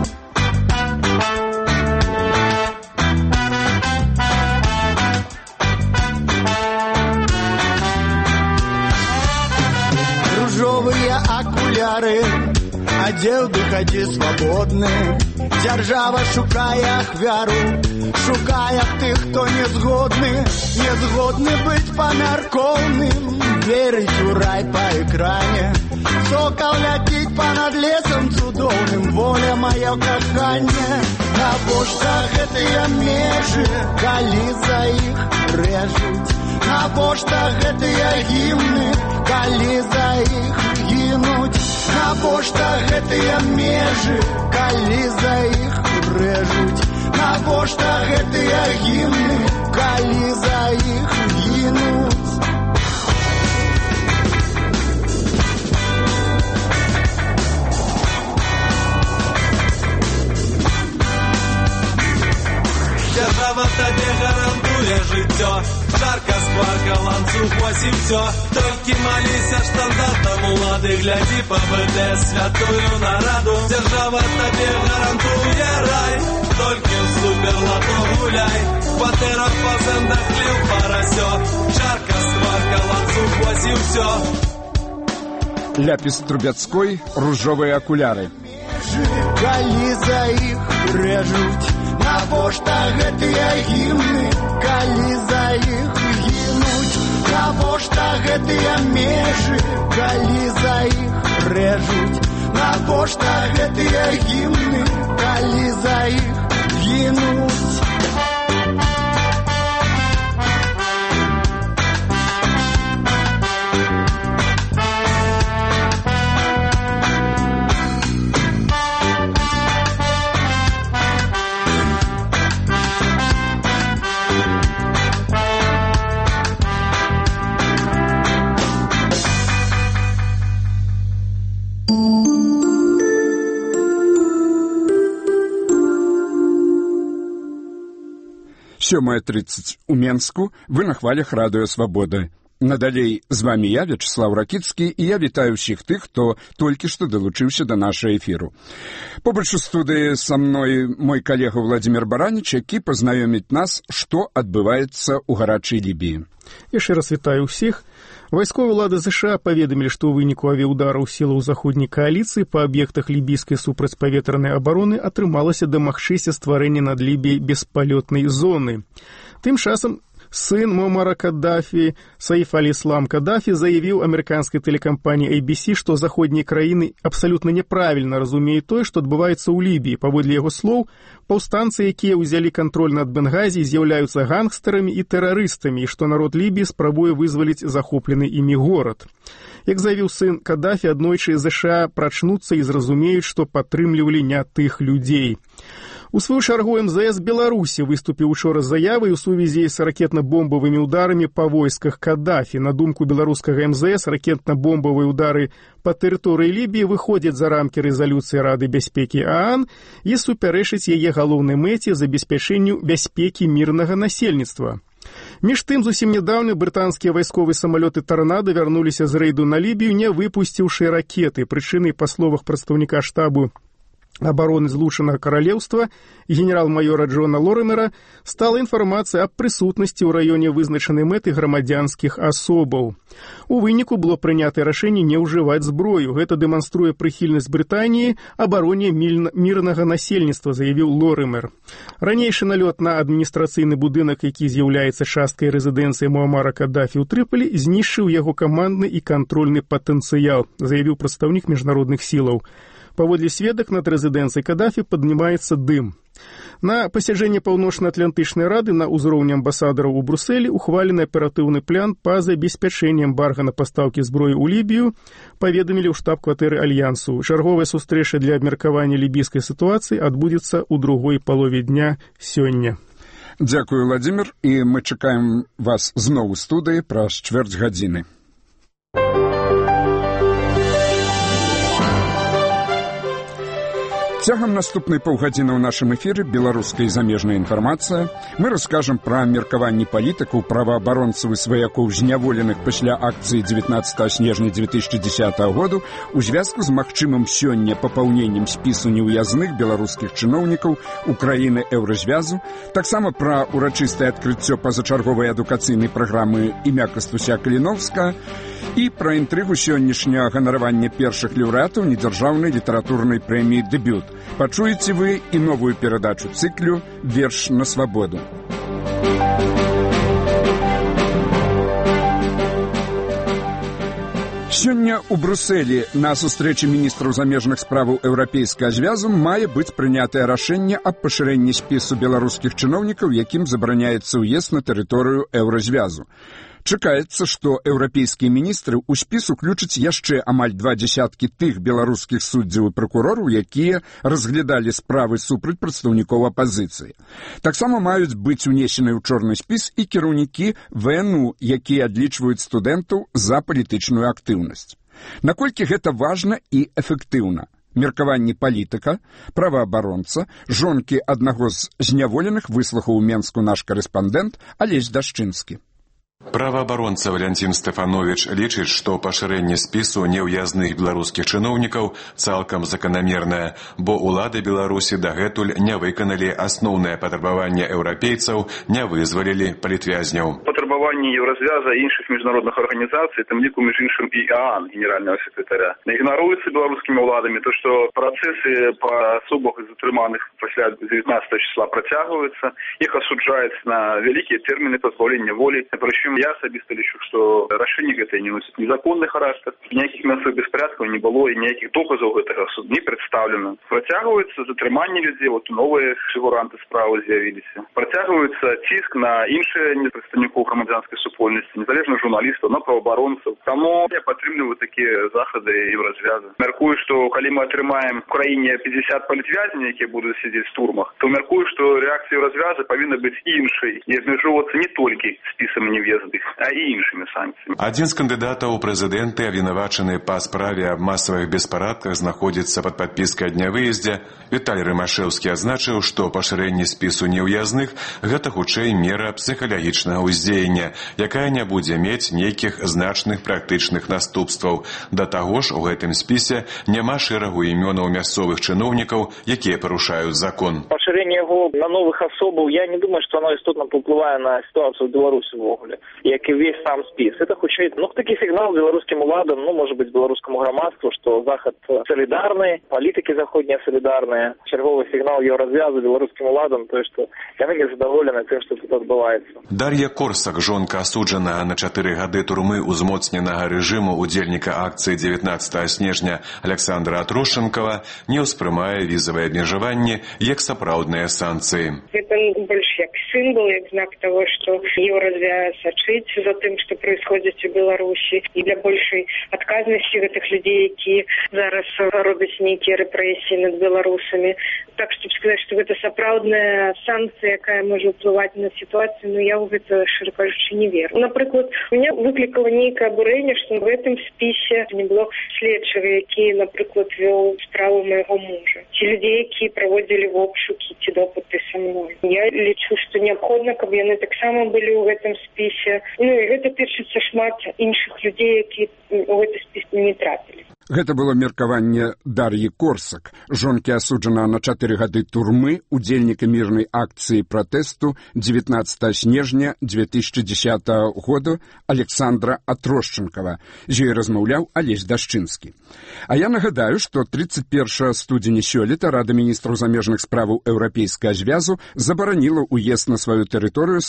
Ружовыя акуляры адзеў, ды хадзі свабодны. Дзяржава шукае ахвяру, шукае тых, хто не згодны быць памяркоўным, верыць у рай па экране. Сокал ляціць панад лесам цудоўным, воля маё каханне. Навошта гэтыя межы, калі за іх рэжуць? Навошта гэтыя гімны, калі за іх гінуць? Навошта гэтыя межы, калі за іх рэжуць? Навошта гэтыя гімны, калі за іх гінуць? Дзяржава табе гарантуе жыццё, жарка, скварка, ланцуг, вось і все. Толькі маліся штандартам улады, гляди по БД святую нараду. Держава табе гарантуе рай, толькі в суперлато гуляй. Кватэра па зэндах хлеў парасё, жарка сварка, ланцуг, вось і все. Ляпіс Трубецкой, ружовыя акуляры. Калі за іх рэжуць, навошта гэтыя гімны? Калі за іх гінуць, навошта гэтыя межы? Калі за іх рэжуць, навошта гэтыя гімны? Калі за іх гінуць. Сёмая 30 у Менску, вы на хвалях радыё Свабода. Надалей з вамі я, Вячеслав Ракіцкі, і я вітаю ўсіх тых, хто толькі што далучыўся да нашай эфіру. Побач у студыі са мной мой калега Владзімір Бараніч, які пазнаёміць нас, што адбываецца ў гарачай Лібіі. Яшчэ раз вітаю ўсіх. Вайсковыя ўлады ЗША паведамілі, што ў выніку авіяўдараў сілаў заходняй кааліцыі па аб'ектах лібійскай супрацьпаветранай абароны атрымалася дамагчыся стварэння над Лібіяй беспалётнай зоны. Тым часам сын Муаммара Каддафі, Саиф аль-Ислам Каддафі, заявіў амерыканскай тэлекампаніі ABC, што заходнія краіны абсалютна няправільна разумеюць тое, што адбываецца ў Лібіі. Паводле яго слоў, паўстанцы, якія ўзялі кантроль над Бенгазі, з'яўляюцца гангстарамі і тэрарыстамі, і што народ Лібіі спрабуе вызваліць захоплены імі горад. Як заявіў сын Каддафі, аднойчы ЗША прачнуцца і зразумеюць, што падтрымлівалі не тых людзей. У сваю чаргу МЗС Беларусі выступіў учора з заявай у сувязі з ракетна-бомбавымі ўдарамі па войсках Каддафі. На думку беларускага МЗС, ракетна-бомбавыя ўдары па тэрыторыі Лібіі выходзяць за рамкі рэзалюцыі Рады бяспекі ААН і супярэчаць яе галоўнай мэце забеспячэнню бяспекі мірнага насельніцтва. Між тым, зусім нядаўна брытанскія вайсковыя самалёты «Торнадо» вярнуліся з рэйду на Лібію, не выпусціўшы ракеты. Прычынай, па словах прадстаўніка штабу абароны Злучанага Каралеўства генерал-майора Джона Лорэмера, стала інфармацыя аб прысутнасці ў раёне вызначанай мэты грамадзянскіх асобаў. У выніку было прынятае рашэнне не ўжываць зброю. Гэта дэманструе прыхільнасць Брытаніі абароне мірнага насельніцтва, заявіў Лорэмер. Ранейшы налёт на адміністрацыйны будынак, які з'яўляецца часткай рэзідэнцыі Муаммара Каддафі ў Трыполі, знішчыў яго камандны і кантрольны патэнцыял, заявіў прадстаўнік міжнародных сілаў. Паводле сведак, над рэзідэнцыяй Каддафі паднімаецца дым. На пасяджэнні Паўночна-Атлантычнай рады на ўзроўні амбасадараў у Брусэлі ухвалены аператыўны план па забеспячэнні эмбарга на пастаўкі зброі ў Лібію, паведамілі ў штаб-кватэры Альянсу. Чарговая сустрэча для абмеркавання лібійскай сітуацыі адбудзецца ў другой палове дня сёння. Дзякую, Владзімір, і мы чакаем вас зноў у студыі праз чвэрць гадзіны. Цягам наступнай паўгадзіны ў нашым эфіры беларуская і замежная інфармацыя. Мы раскажам пра меркаванні палітыкаў, праваабаронцаў і сваякоў зняволеных пасля акцыі 19 снежня 2010 году у звязку з магчымым сёння папаўненнем спісу неўязных беларускіх чыноўнікаў Украіны Еўразвязу, таксама пра урачыстае адкрыццё пазачарговай адукацыйнай праграмы імя Кастуся Каліновска і пра інтрыгу сённяшняга ганаравання першых лаўрэатаў недзяржаўнай літаратурнай прэміі «Дэбют». Пачуеце вы і новую перадачу цыклю «Верш на свабоду». Сёння ў Брусэлі на сустрэчы міністраў замежных справаў Еўрапейскага звязу мае быць прынятае рашэнне аб пашырэнні спісу беларускіх чыноўнікаў, якім забараняецца ўезд на тэрыторыю Еўразвязу. Чакаецца, што еўрапейскія міністры ў спіс уключаць яшчэ амаль 20 тых беларускіх суддзяў і пракурораў, якія разглядалі справы супраць прадстаўнікоў апазіцыі. Таксама маюць быць унесены ў чорны спіс і кіраўнікі ВНУ, якія адлічваюць студэнтаў за палітычную актыўнасць. Наколькі гэта важна і эфектыўна? Меркаванні палітыка, праваабаронца, жонкі аднаго з зняволеных выслухаў у Менску наш карэспандэнт Алесь Дашчынскі. Праваабаронца Валянцін Стэфановіч лічыць, што пашырэнне спісу неўязных беларускіх чыноўнікаў цалкам заканамернае, бо ўлады Беларусі дагэтуль не выканалі асноўнае патрабаванне еўрапейцаў, не вызвалілі палітвязняў. Патрабаванні Еўразвяза і іншых міжнародных арганізацый, тым ліку між іншым і ААН генерального секретаря, ігнаруюцца беларускімі ўладамі, то што працэсы па асобах затрыманых пасля 19 числа працягваюцца, іх асуджаюць на вялікія тэрміны пазбаўлення волі. Прычым я асабіста лічу, што рашэнне гэтае не носіць незаконны характар, ніякіх мясцовых беспарадкаў не было і ніякіх доказаў гэтага суд не прадстаўлена. Працягваюцца затрыманне людзей, вот новыя фігуранты справы з'явіліся. Працягваюцца ціск на іншыя прадстаўнікоў грамадзянскай супольнасці, незалежных журналістаў, на праваабаронцаў. Таму я падтрымліваю такія захады Еўразвяза. Мяркую, што калі мы атрымаем в краіне 50 палітвязняў, якія будуць сидзець в турмах, то мяркую, што рэакцыя Еўразвяза павінна быць іншай і абмяжоўвацца не толькі спісам нев'язных, а і іншымі санкцыямі. Адзін з кандыдатаў у прэзідэнты, абвінавачаны па справе аб масавых беспарадках, знаходзіцца пад падпіскай аб нявыездзе. Віталій Рымашэўскі адзначыў, што пашырэнне спісу неўязных – гэта хутчэй мера псіхалагічнага ўздзеяння, якая не будзе мець нейкіх значных практычных наступстваў. Да таго ж, у гэтым спісе няма шэрагу імёнаў мясцовых чыноўнікаў, якія парушаюць закон. Пашырэнне яго на новых асобаў, я не думаю, што оно істотна паўплывае на сітуацыю в Беларусі ўвогуле, як і весь сам спіс. Это хутчэй, такі сігнал беларускім уладам, можа быць, беларускаму грамадству, што Захад салідарны, палітыкі заходнія салідарныя. Чарговы сігнал Еўразвязу беларускім уладам, тое, што яны не задаволены тым, што тут адбываецца. Дар'я Корсак, жонка асуджанага на 4 гады турмы узмоцненага рэжыму удзельніка акцыі 19 снежня Александра Атрошчанкава, не ўспрымае візавыя абмежаванні як сапраўдныя санкцыі. Это больше як символ, як знак того, что Еўразвяз сачыць за тым, что происходит в Беларуси, и для большей отказности этих людей, які зараз робяць нейкія рэпрэсіі над беларусамі. Так, чтобы сказать, что это сапраўдная санкция, якая может уплывать на ситуацию, но я в это, широко кажучи, не верю. Например, меня выкликало некое обурение, что в этом списе не было следчего, які, например, вел справу моего мужа. Те людей, які проводили в обшуки, те допыты со мной. Я лічу, что необходимо, каб яны так само были в этом списе. И это пишется шмат іншых людей, які в этот спис не трапили. Гэта было меркаванне Дар'і Корсак, жонкі асуджанага на 4 гады турмы, удзельніка мірнай акцыі пратэсту 19 снежня 2010 года Александра Атрошчанкава. З ёй размаўляў Алесь Дашчынскі. А я нагадаю, што 31 студзеня сёлета Рада міністраў замежных справаў Еўрапейскага звязу забараніла ўезд на сваю тэрыторыю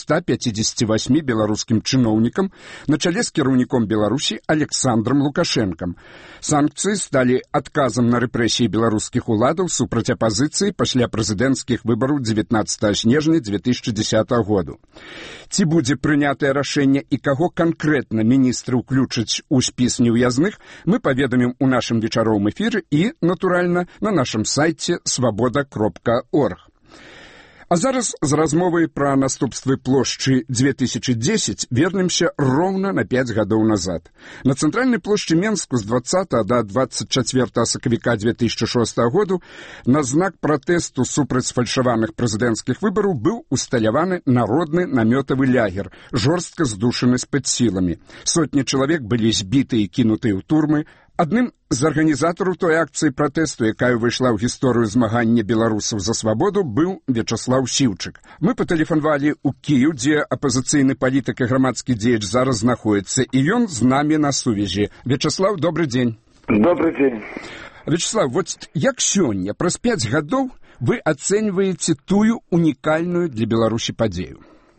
158 беларускім чыноўнікам на чале з кіраўніком Беларусі Александром Лукашэнкам. Санкцыі сталі адказам на рэпрэсіі беларускіх уладаў супраць апазіцыі пасля прэзідэнцкіх выбараў 19 снежня 2010 году. Ці будзе прынятае рашэнне і каго канкрэтна міністры ўключаць у спіс неўязных, мы паведамім у нашым вечаровым эфіры і, натуральна, на нашым сайце свабода.орг. А зараз з размовай пра наступствы плошчы 2010 вернемся роўна на 5 гадоў назад. На цэнтральнай плошчы Менску з 20 да 24 сакавіка 2006 году на знак пратэсту супраць сфальшаваных прэзідэнцкіх выбараў быў усталяваны народны намётавы лягер, жорстка здушаны спецсіламі. Сотні чалавек былі збіты і кінутыя ў турмы. Адным з арганізатараў той акцыі пратэсту, якая выйшла ў гісторыю змагання беларусаў за свабоду, быў Вячаслаў Сіўчык. Мы патэлефанавалі ў Кіеў, дзе апазіцыйны палітык і грамадскі дзеяч зараз знаходіцца, і ён з намі на сувязі. Вячаслаў, добры дзень. Добрый день. Вячаслав, вот як сёння, праз 5 гадоў, вы ацэньваеце тую унікальную для Беларусі падзею?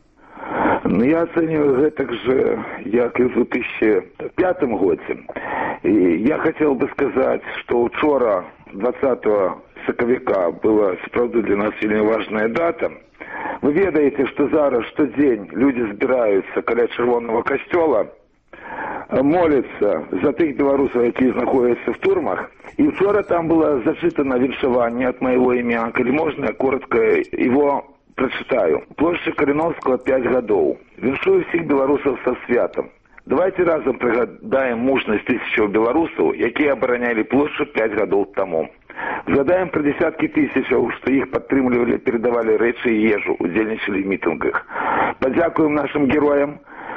Я оцениваю это же, як и в 2005 годзе. И я хотел бы сказать, что вчера, 20 сакавіка, была, справді, для нас вельмі важная дата. Вы ведаете, что зараз штодзень люди збираются каля Чырвонага касцёла, молятся за тых беларусаў, якія знаходятся в турмах. И вчера там было зачитано віншаванне от моего имя. Коли можно, коротко его прочитаю. Площа Калиновского 5 гадоў. Віншую всіх беларусаў со святом. Давайте разом пригадаем мужность тысячаў беларусаў, якія абаранялі плошчу 5 гадоў таму. Згадаем про десятки тысячаў, что их подтрымлівалі, передавали рэчы і ежу, удзельнічалі в мітынгах. Падзякуем нашим героям,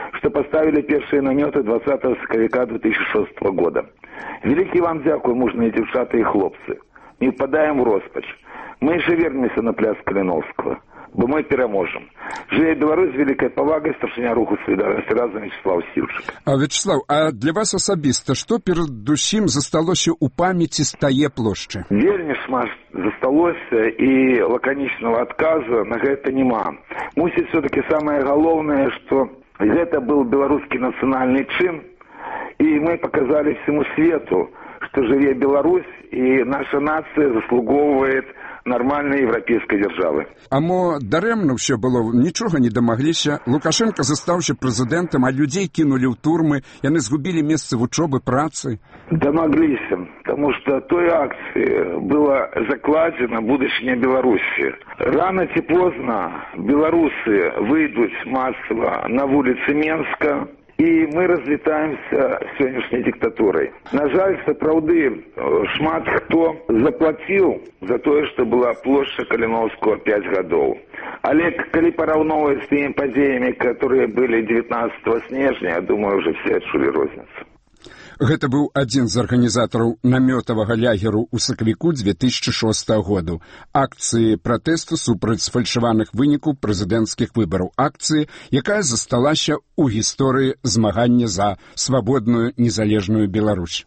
что поставили первые наметы 20 сакавіка 2006 года. Великий вам дякую, мужные девчата и хлопцы. Не впадаем в роспач. Мы еще вернемся на пляс Калиновского, бо мы переможем. Жыве Беларусь, великой повагой, старшыня руху солідарнасці разам Вячеслав Сівчык. Вячеслав, а для вас асабіста, што перадусім засталося ў памяці з тае плошчы? Вельмі шмат засталося, і лаканічнага адказу на гэта няма. Мусіць, все-таки самае галоўнае, што гэта был беларускі нацыянальны чын, і мы показали всему свету, что жыве Беларусь, и наша нация заслуговывает нормальной европейской державы. А мо дарэмна ўсё было, нічога не дамагліся. Лукашенко застаўся прэзідэнтам, а людзей кінулі ў турмы, яны згубілі месцы вучобы, працы. Домоглись, потому что той акции было закладено будущее Беларуси. Рано ці поздно белорусы выйдут массово на улицы Минска, и мы разлетаемся сегодняшней диктатурой. На жаль, сапраўды, шмат хто заплатил за то, что была площадь Калиновского 5 годов. Але калі параўноўваць з теми падзеямі, которые были 19 снежня, я думаю, уже все адчулі розніцу. Гэта быў адзін з арганізатараў намётавага лягеру ў сакавіку 2006 году. Акцыі пратэсту супраць сфальшаваных вынікаў прэзідэнцкіх выбараў. Акцыі, якая засталася ў гісторыі змагання за свабодную незалежную Беларусь.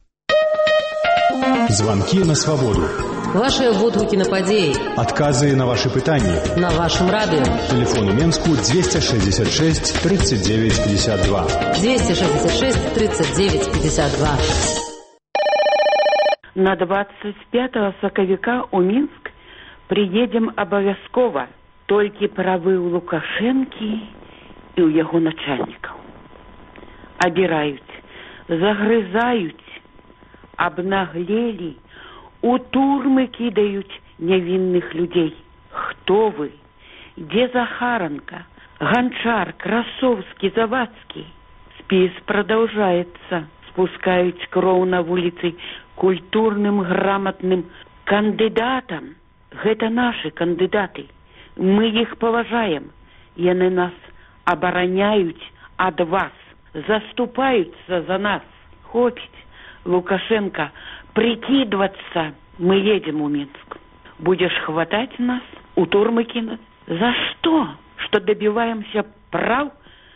Звонки на свободу. Ваши водгукі на падзеі. Адказы на ваши пытанні. На вашем радио. Телефон у Менску 266 39 52. 266 39 52. На 25 сакавіка у Мінск приедем абавязкова. Толькі правы ў Лукашэнкі і ў яго начальнікаў. Абіраюць, загрызаюць, абнаглелі, у турмы кидают невинных людей. Кто вы? Где Захаранка, Гончар, Красовский, Завадский? Спис продолжается. Спускают кровь на улице культурным, грамотным кандидатам. Это наши кандидаты. Мы их поважаем. И они нас обороняют от вас. Заступаются за нас. Хватит, Лукашенко, прикидываться. Мы едем в Минск. Будешь хватать нас, у турмы кинуть? За что? Что добиваемся прав?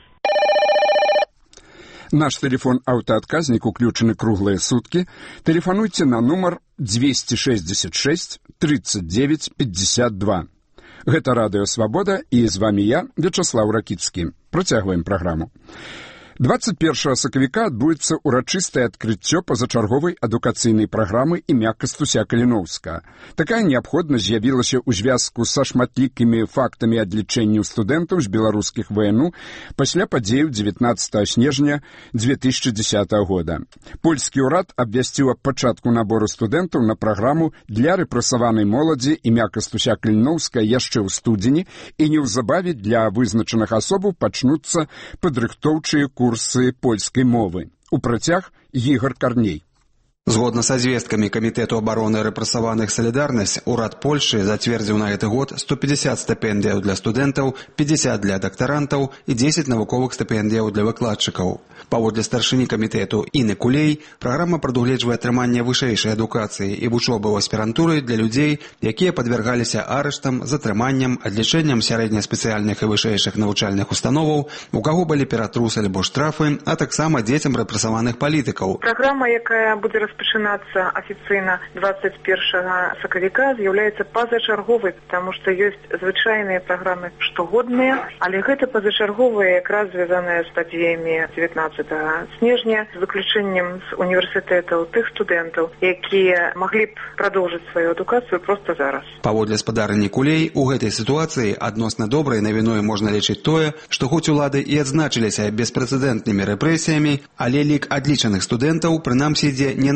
Наш телефон аўтаадказнік уключаны круглыя суткі. Тэлефануйце на нумар 266 39 52. Гэта радыё Свабода, і з вамі я, Вячеслав Ракіцкі. Працягваем праграму. 21 сакавіка адбудзецца урачыстае адкрыццё пазачарговай адукацыйнай праграмы імя Кастуся Каліноўска. Такая неабходнасць з'явілася ў звязку са шматлікімі фактамі адлічэнняў студэнтаў з беларускіх ВНУ пасля падзеяў 19 снежня 2010 года. Польскі ўрад абвясціў аб пачатку набору студэнтаў на праграму для рэпрэсаванай моладзі імя Кастуся Каліноўска яшчэ ў студзені, і неўзабаве для вызначаных асобаў пачнуцца падрыхтоўчыя курсы польской мовы. У працяг Ігор Карней. Згодна са звесткамі Камітэту абароны рэпрэсаваных «Салідарнасць», урад Польшы зацвердзіў на гэты год 150 стыпендыяў для студэнтаў, 50 для дактарантаў і 10 навуковых стыпендыяў для выкладчыкаў. Паводле старшыні камітэту Іны Кулей, праграма прадугледжвае атрыманне вышэйшай адукацыі і вучобы ў аспірантуры для людзей, якія падвяргаліся арыштам, затрыманням, адлічэнням сярэднеспецыяльных і вышэйшых навучальных установаў, у каго былі ператрус альбо штрафы, а таксама дзецям рэпрэсаваных палітыкаў. Праграма, якая будзе распачынацца афіцыйна 21 сакавіка, з'яўляецца пазачарговай, таму што ёсць звычайныя праграмы штогодныя, але гэта пазачарговыя якраз звязаныя з падзеямі 19 снежня, з выключэннем з універсітэтаў тых студэнтаў, якія маглі б прадоўжыць сваю адукацыю проста зараз. Паводле спадарні Кулей, у гэтай сітуацыі адносна добрай навіной можна лічыць тое, што хоць улады і адзначыліся беспрэцэдэнтнымі рэпрэсіямі, але лік адлічаных студэнтаў прынамсі ідзе не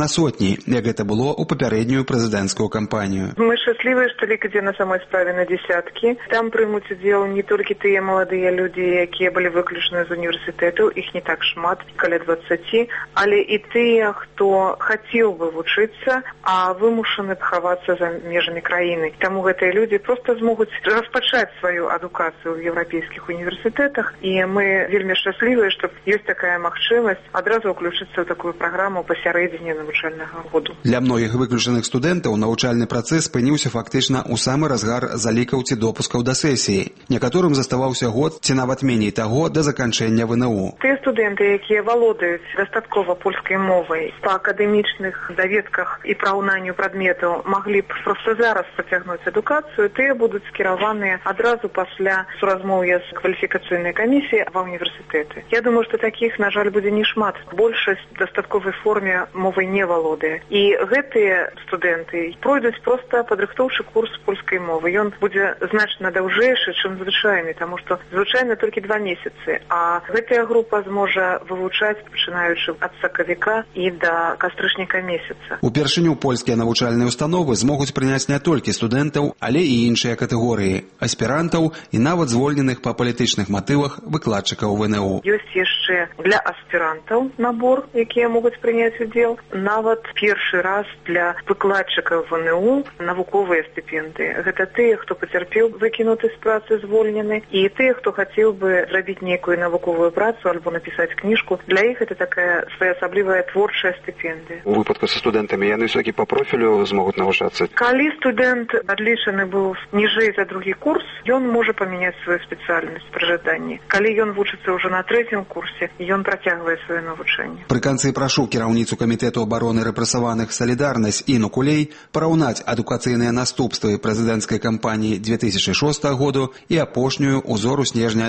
на сотні, як гэта было ў папярэднюю прэзідэнцкую кампанію. Мы шчаслівыя, што лік ідзе на самой справе на дзесяткі. Там прымуць удзел не толькі тыя маладыя людзі, якія былі выключаны з універсітэтаў, іх не так шмат, каля 20, але і тыя, хто хацеў бы вучыцца, а вымушаны хавацца за межамі краіны. Таму гэтыя людзі проста змогуць распачаць сваю адукацыю ў еўрапейскіх універсітэтах, і мы вельмі шчаслівыя, што ёсць такая магчымасць адразу ўключыцца ў такую праграму пасярэдзіне навучальнага году. Для многіх выключаных студэнтаў навучальны працэс спыніўся фактычна ў самы разгар залікаў ці допускаў да сесіі. Некаторым заставаўся год ці нават меней таго да заканчэння ВНУ. Тыя студэнты, якія валодаюць дастаткова польскай мовай, па акадэмічных даведках і параўнанню прадметаў маглі б проста зараз пацягнуць адукацыю, тыя будуць скіраваныя адразу пасля суразмоўя з кваліфікацыйнай камісіяй ва універсітэты. Я думаю, што такіх, на жаль, будзе не шмат. Большасць в дастатковай форме мовай не валодае. І гэтыя студэнты пройдуць проста падрыхтоўчы курс польскай мовы. Ён будзе значна даўжэйшы, чым звычайны, таму што звычайна толькі 2 месяцы, а гэтая група зможа вывучаць, пачынаючы ад сакавіка і да кастрычніка месяца. Упершыню польскія навучальныя установы змогуць прыняць не толькі студэнтаў, але і іншыя катэгорыі – аспірантаў і нават звольненых па палітычных матывах выкладчыкаў ВНУ. Ёсць яшчэ для аспірантаў набор, якія могуць прыняць удзел, нават першы раз для выкладчыкаў ВНУ навуковыя стыпендыі. Гэта тыя, хто пацярпеў выкінуты з працы, звольнены, і тыя, хто хацеў бы зрабіць нейкую навуковую працу альбо напісаць кніжку. Для іх гэта такая своеасаблівая творчая стыпендыя. У выпадку са студэнтамі яны ўсё-такі па профілю змогуць навучацца. Калі студэнт адлічаны быў ніжэй за другі курс, ён можа памяняць сваю спецыяльнасць пры жаданні. Калі ён вучыцца ўжо на 3-м курсе, ён працягвае сваё навучанне. Пры канцы прашу кіраўніцу камітэту абароны рэпрэсаваных «Салідарнасць» Іну Кулей параўнаць адукацыйныя наступствы прэзідэнцкай кампаніі 2006 году і апошнюю узору снежня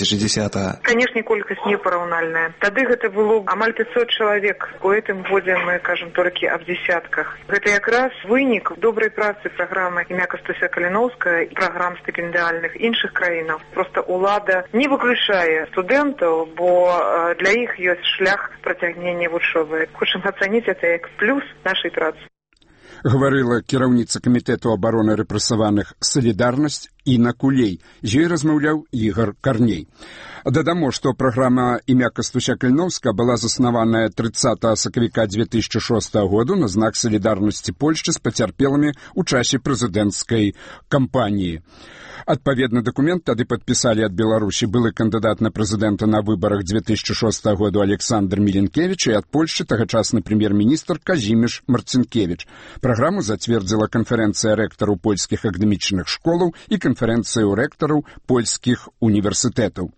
2010. Канешне, колькасць непараўнальная. Тады гэта было амаль 500 чалавек. У гэтым годзе мы кажам толькі аб дзесятках. Гэта якраз вынік добрай працы праграмы імя Кастуся Каліноўскага і праграм стыпендыяльных іншых краінаў. Проста ўлада не выключае студэнтаў, бо для іх ёсць шлях працягнення вучобы. Хочам ацаніць гэта як плюс нашай працы. Гаварыла кіраўніца камітэту абароны рэпрэсаваных «Салідарнасць» Іна Кулей. З ёй размаўляў Ігор Карней. Дадамо, што праграма імя Кастуся Каліноўскага была заснаваная 30 сакавіка 2006 году на знак салідарнасці Польшчы з пацярпелымі ў часе прэзідэнцкай кампаніі. Адпаведны дакумент тады падпісалі ад Беларусі былы кандыдат на прэзідэнта на выбарах 2006 году Александр Міленкевіч і ад Польшчы тагачасны прэм'ер-міністр Казіміш Марцінкевіч. Праграму зацвердзіла канферэнцыя рэктараў польскіх акадэмічных школаў і канферэнцыя рэктараў польскіх універсітэтаў.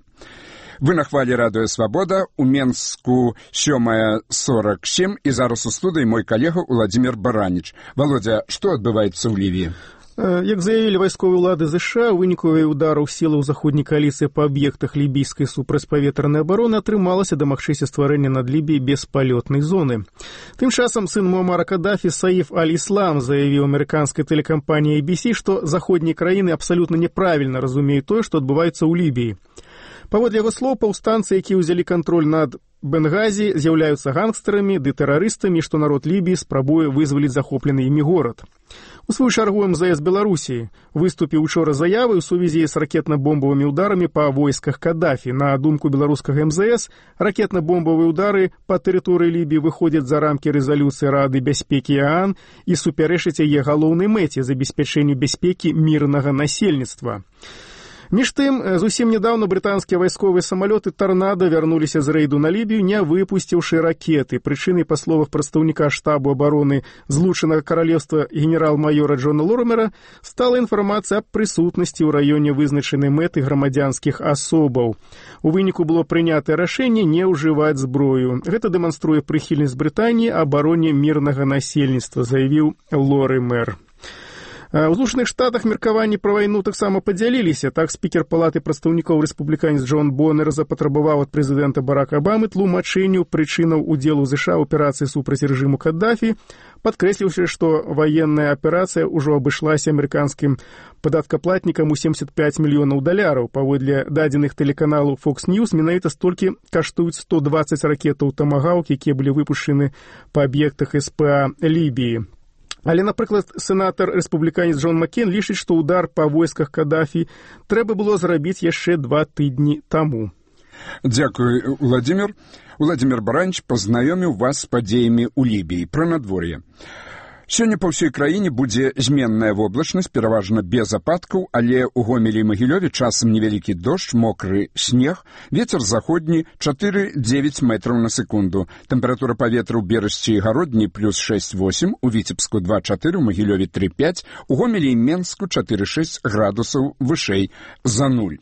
Вы на хвалі радыё «Свабода», у Менску 7:47, і зараз у студыі мой калега Уладзімір Бараніч. Володя, што адбываецца ў Лівіі? Як заявілі вайсковыя ўлады ЗША, у выніку удараў сілаў заходняй кааліцыі па аб'ектах лібійскай супрацьпаветранай абароны атрымалася дамагчыся стварэння над Лібіяй беспалётнай зоны. Тым часам сын Муамара Каддафі Саіф аль-Іслам заявіў амерыканскай тэлекампаніі ABC, што заходнія краіны абсалютна няправільна разумеюць тое, што адбываецца ў Лібіі. Паводле яго слоў, паўстанцы, якія ўзялі кантроль над Бенгазі, з'яўляюцца гангстарамі ды тэрарыстамі, што народ Лібіі спрабуе вызваліць захоплены імі горад. У сваю чаргу МЗС Беларусі выступіў учора заявы ў сувязі з ракетна-бомбавымі ўдарамі па войсках Каддафі. На думку беларускага МЗС, ракетна-бомбавыя ўдары па тэрыторыі Лібіі выходзяць за рамкі рэзалюцыі Рады бяспекі ААН і супярэчаць яе галоўнай мэце забеспячэнню бяспекі мірнага насельніцтва. Між тым, зусім нядаўна брытанскія вайсковыя самалёты «Торнадо» вярнуліся з рэйду на Лібію, не выпусціўшы ракеты. Прычынай, па словах прадстаўніка штабу абароны Злучанага Каралевства генерал-майора Джона Лоримера, стала інфармацыя аб прысутнасці ў раёне вызначанай мэты грамадзянскіх асобаў. У выніку было прынятае рашэнне не ўжываць зброю. Гэта дэманструе прыхільнасць Брытаніі абароне мірнага насельніцтва, заявіў Лоример. У Злучаных Штатах меркаванні пра вайну таксама падзяліліся. Так, спікер палаты прадстаўнікоў рэспубліканец Джон Боннер запатрабаваў ад прэзідэнта Барака Абамы тлумачэнню прычынаў удзелу ЗША ў аперацыі супраць рэжыму Каддафі. падкрэсліўшы, што ваенная аперацыя ўжо абышлася амерыканскім падаткаплатнікам у $75 мільёнаў. Паводле дадзеных тэлеканалу Fox News, менавіта столькі каштуюць 120 ракетаў «Томагаўк», якія былі выпушчаны па аб'ектах СПА Лібіі. Але, напрыклад, сенатар рэспубліканец Джон Маккейн лічыць, што ўдар па войсках Кадафі трэба было зрабіць яшчэ 2 тыдні таму. Дзякуй, Владимир. Владимир Баранч пазнаёміў вас з падзеямі ў Лібіі. Пра надвор'е. Сёння па ўсёй краіне будзе зменная воблачнасць, пераважна без ападкаў, але ў Гомелі і Магілёве часам невялікі дождж, мокры снег, вецер заходні 4-9 метраў на секунду. Тэмпература паветра ў Берасці і Гародні плюс 6-8, у Віцебску 2-4, у Магілёве 3-5, у Гомелі і Менску 4-6 градусаў вышэй за 0.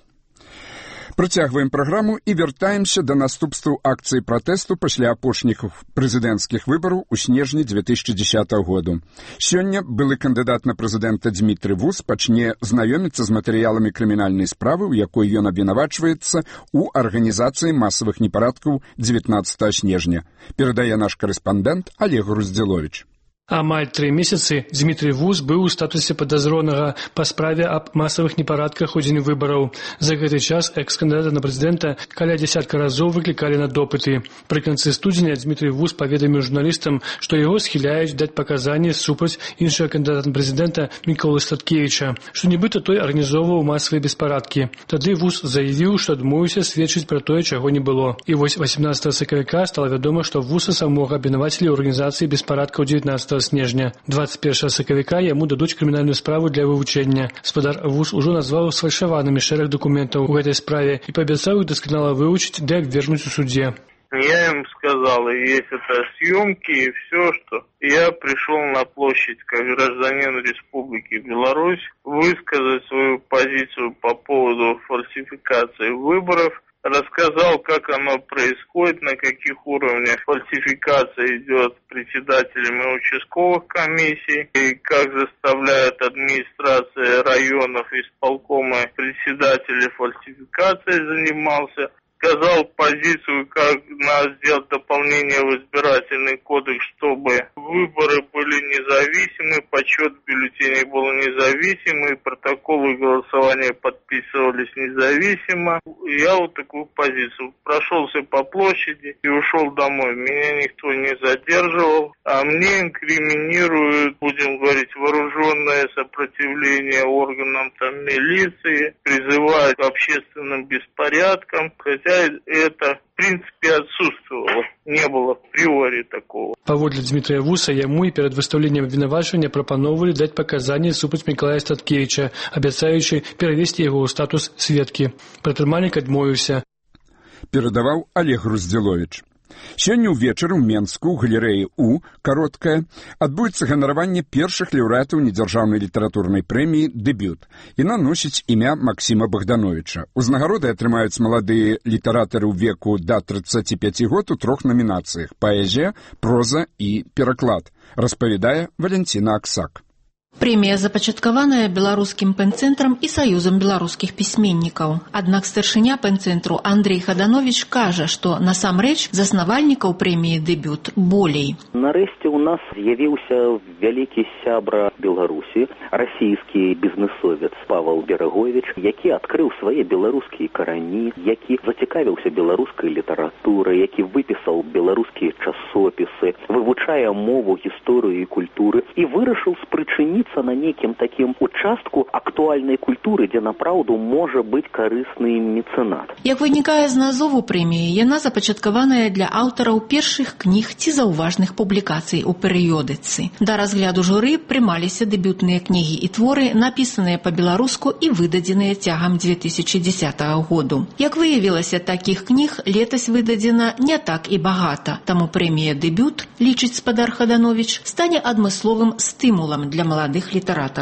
Працягваем праграму і вяртаемся да наступстваў акцыі пратэсту пасля апошніх прэзідэнцкіх выбараў у снежні 2010 году. Сёння былы кандыдат на прэзідэнта Дзмітрый Вуз пачне знаёміцца з матэрыяламі крымінальнай справы, у якой ён абвінавачваецца ў арганізацыі масавых непарадкаў 19 снежня. Перадае наш карэспандэнт Олег Груздзіловіч. Амаль 3 месяцы Дзмітрый Вуз быў у статусе падазронага па справе аб масавых непарадках у дзень выбараў. За гэты час экс-кандыдата на прэзідэнта каля дзясятка разоў выклікалі на допыты. Пры канцы студзеня Дзмітрый Вуз паведаміў журналістам, што яго схіляюць даць паказанні супраць іншага кандыдата на прэзідэнта Міколы Статкевіча, што нібыта той арганізоўваў масавыя беспарадкі. Тады Вуз заявіў, што адмовіўся сведчыць пра тое, чаго не было. І вось 18 сакавіка стала вядома, што Вуза самога абвінавацілі ў арганізацыі беспарадкаў 19 снежня. 21 сакавіка яму дадуць крымінальную справу для вывучэння. Спадар Вуз ужо назваў сфальшаванымі шэраг документаў у гэтай справе і паабяцаў іх дасканала вывучыць ды абвергнуць у суде. Я им сказал, и есть это съемки, и все, что я пришел на площадь как гражданин Республики Беларусь высказать свою позицию по поводу фальсификации выборов, рассказал, как оно происходит, на каких уровнях фальсификация идет председателями участковых комиссий, и как заставляют администрации районов, исполкомы, председатели фальсификацией занимался. Сказал позицию, как надо сделать дополнение в избирательный кодекс, чтобы выборы были независимы, подсчет бюллетеней был независимый, протоколы голосования подписывались независимо. Я вот такую позицию. Прошелся по площади и ушел домой. Меня никто не задерживал, а мне инкриминируют, будем говорить, вооруженное сопротивление органам милиции, призывают к общественным беспорядкам, хотя это, в принципе, отсутствовало. Не было априори такого. Паводле Дзмітрыя Вуса яму і перад выстаўленнем абвінавачвання прапаноўвалі даць паказанні супраць Мікалая Статкевіча, абяцаючы перавесці яго ў статус сведкі. Прадпрымальнік адмовіўся. Перадаваў Олег Груздзіловіч. Сёння ўвечары ў Менску ў галерэі У, кароткая, адбудзецца ганараванне першых лаўрэатаў недзяржаўнай літаратурнай прэміі «Дэбют». Яна носіць імя Максіма Богдановича. Узнагароды атрымаюць маладыя літаратары ў веку да 35 год у 3 намінацыях – паэзія, проза і пераклад, распавядае Валянціна Аксак. Прэмія запачаткаваная беларускім пэн-цэнтрам і саюзам беларускіх пісьменнікаў. Аднак старшыня пэн-цэнтру Андрей Хаданович кажа, што насамрэч заснавальнікаў прэміі «Дэбют» болей. Нарэшце у нас з'явіўся вялікі сябра Беларусі, расійскі бізнесовец Павел Берагович, які адкрыў свае беларускія карані, які зацікавіўся беларускай літаратурай, які выпісаў беларускія часопісы, вывучае мову, гісторыю і культуры і вырашыў спрычыніць на некім такім участку актуальнай культуры, дзе напраўду можа быць карысны мецэнат. Як вынікае з назову прэміі, яна запачаткаваная для аўтараў першых кніг ці заўважных публікацый у перыёдыцы. Да разгляду журы прымаліся дэбютныя кнігі і творы, напісаныя па-беларуску і выдадзеныя цягам 2010 году. Як выявілася, такіх кніг летась выдадзена не так і багата, таму прэмія «Дэбют», лічыць спадар Хаданович, стане адмысловым стымулам для маладых літаратараў.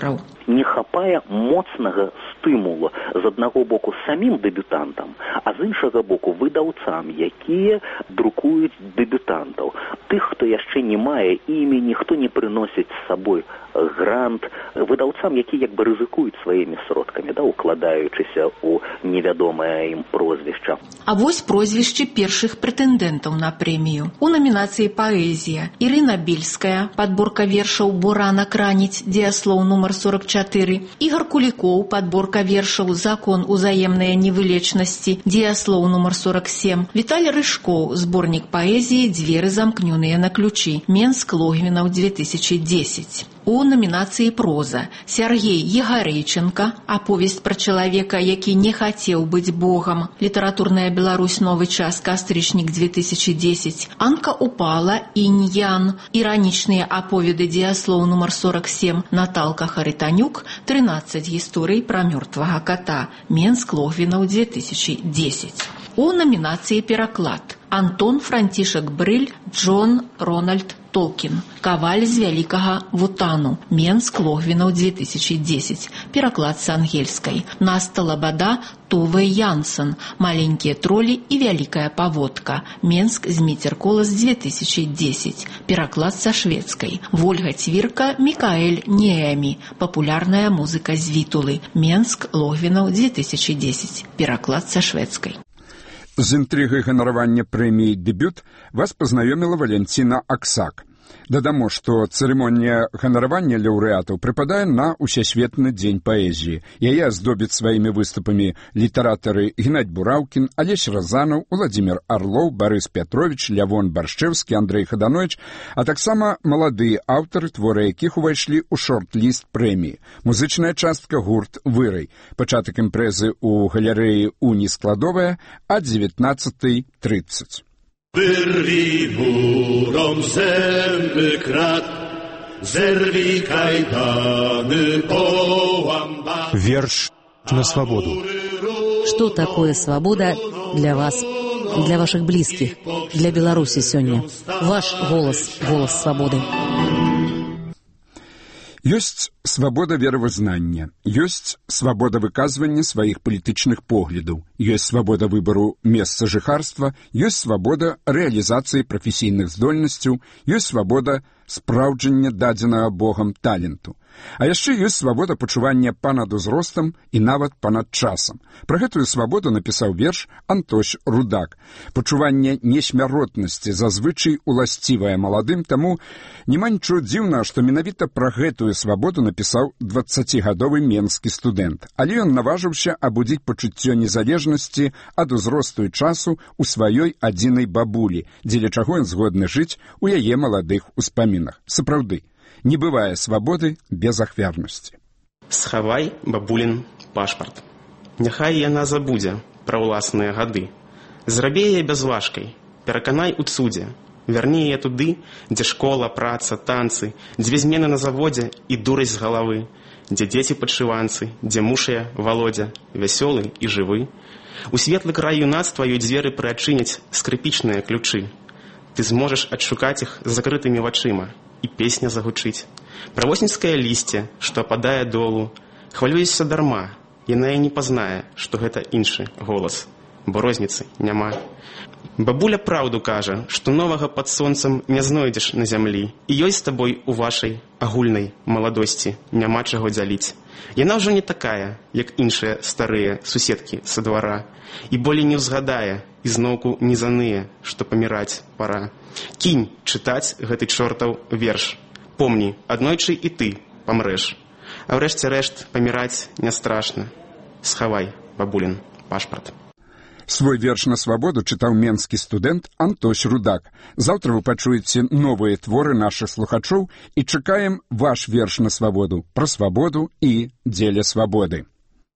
не хапае моцнага стымула з аднаго боку самім дэбютантам, а з іншага боку выдаўцам, якія друкуюць дэбютантаў. Тых, хто яшчэ не мае імені, хто не прыносіць з сабой грант, выдаўцам, якія як бы рызыкуюць сваімі сродкамі, укладаючыся ў невядомае ім прозвішча. А вось прозвішчы першых прэтэндэнтаў на прэмію. У намінацыі паэзія Ірына Бельская, падборка вершаў «Бурана краніць», дзеяслоў нумар 44, Ігор Кулікоў, падборка вершаў «Закон узаемнай невылечнасці», дзеяслоў нумар 47, Віталій Рыжкоў, зборнік паэзіі «Дзверы замкнёныя на ключы», Менск, Логвінаў, 2010. У намінацыі проза Сергей Егарэйченка, аповесць пра чалавека, які не хацеў быць богам, літаратурная Беларусь, новы час, кастрычнік, 2010, Анка Упала, Інь-Ян, іранічныя аповеды, дзеяслоў нумар 47, Наталка Хаританюк, 13 гісторый пра мёртвага кота, Менск, Логвінаў, 2010. У намінацыі пераклад Антон Францішак Брыль, Джон Рональд Толкін, Каваль з вялікага Вутану, Менск, Логвінаў, 2010, пераклад з ангельскай, Наста Лабада, Туве Янсен, Маленькія тролі і вялікая паводка, Менск, Зміцер Колас, 2010, пераклад са шведскай, Вольга Цвірка, Мікаэль Неямі, папулярная музыка з Вітулы, Менск, Логвінаў, 2010, пераклад са шведскай. З інтрыгай ганаравання прэміі «Дэбют» вас пазнаёміла Валянціна Аксак. Дадамо, што цырымонія ганаравання лаўрэатаў прыпадае на Усесветны дзень паэзіі. Яе аздобяць сваімі выступамі літаратары Геннадзь Бураўкін, Алесь Разанаў, Уладзімір Арлоў, Барыс Пятровіч, Лявон Баршчэўскі, Андрэй Хаданович, а таксама маладыя аўтары, творы якіх увайшлі ў шорт-ліст прэміі. Музычная частка гурт «Вырай». Пачатак імпрэзы ў галерэі «Уні» складовая а 19:30. Wyrwij murom zęby krat, zerwij kajdany, połam bat. Верш на свободу. Что такое свобода для вас, для ваших близких, для Беларуси сегодня? Ваш голос, голос свободы. Ёсць свабода веравызнання, ёсць свабода выказвання сваіх палітычных поглядаў, ёсць свабода выбару месца жыхарства, ёсць свабода рэалізацыі прафесійных здольнасцяў, ёсць свабода спраўджання дадзенага Богам таленту. А яшчэ ёсць свабода пачування панад узростам і нават панад часам. Пра гэтую свабоду напісаў верш Антось Рудак. Пачуванне несмяротнасці зазвычай уласцівае маладым, таму няма нічого дзіўнага, што менавіта пра гэтую свабоду напісаў 20гадовы менскі студэнт. Але ён наважыўся абудзіць пачуццё незалежнасці ад узросту і часу ў сваёй адзінай бабулі, дзеля чаго ён згодны жыць у яе маладых успамінах. Сапраўды, не бывае свабоды без ахвярнасці. Схавай, бабулін, пашпарт. Няхай яна забудзе пра ўласныя гады. Зрабі яе бязважкай, пераканай у цудзе. Вярні яе туды, дзе школа, праца, танцы, дзве змены на заводзе і дурасць з галавы, дзе дзеці падшыванцы, дзе муж я, Володя, вясёлы і жывы. У светлы край юнацтва ёй дзверы прыадчыняць скрыпічныя ключы. Ты зможаш адшукаць іх з закрытымі вачыма, і песня загучыць. Пра восеньскае лісце, што ападае долу, хвалюешся дарма, яна і не пазнае, што гэта іншы голас, бо розніцы няма. Бабуля праўду кажа, што новага пад сонцам не знойдзеш на зямлі, і ёй з табой у вашай агульнай маладосці няма чаго дзяліць. Яна ўжо не такая, як іншыя старыя суседкі са двара, і болей не ўзгадае, і зноўку не заныя, што паміраць пара. Кінь чытаць гэты чортаў верш. Помні, аднойчы і ты памрэш. А ўрэшце рэшт паміраць не страшна. Схавай, бабулін, пашпарт. Свой верш на свабоду чытаў менскі студэнт Антось Рудак. Заўтра вы пачуеце новыя творы нашых слухачоў і чакаем ваш верш на свабоду, пра свабоду і дзеля свабоды.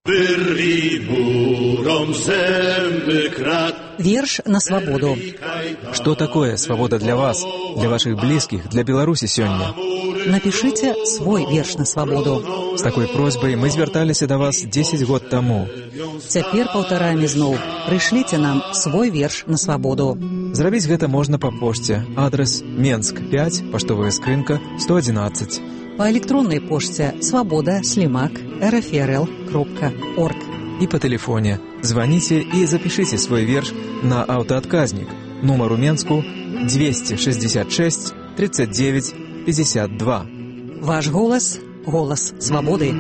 Верш на свободу. Что такое свобода для вас, для ваших близких, для Беларуси сегодня? Напишите свой верш на свободу. С такой просьбой мы звярталіся до вас 10 год тому. Цяпер паўтараем ізноў. Прышліце нам свой верш на свободу. Зрабіць гэта можна па пошце. Адрес Менск, 5, паштовая скрынка 111. по электронной почте svoboda@rfrl.org. И по телефоне. Звоните и запишите свой верш на автоотказник. Номер Менску 266 39 52. Ваш голос – голос свободы.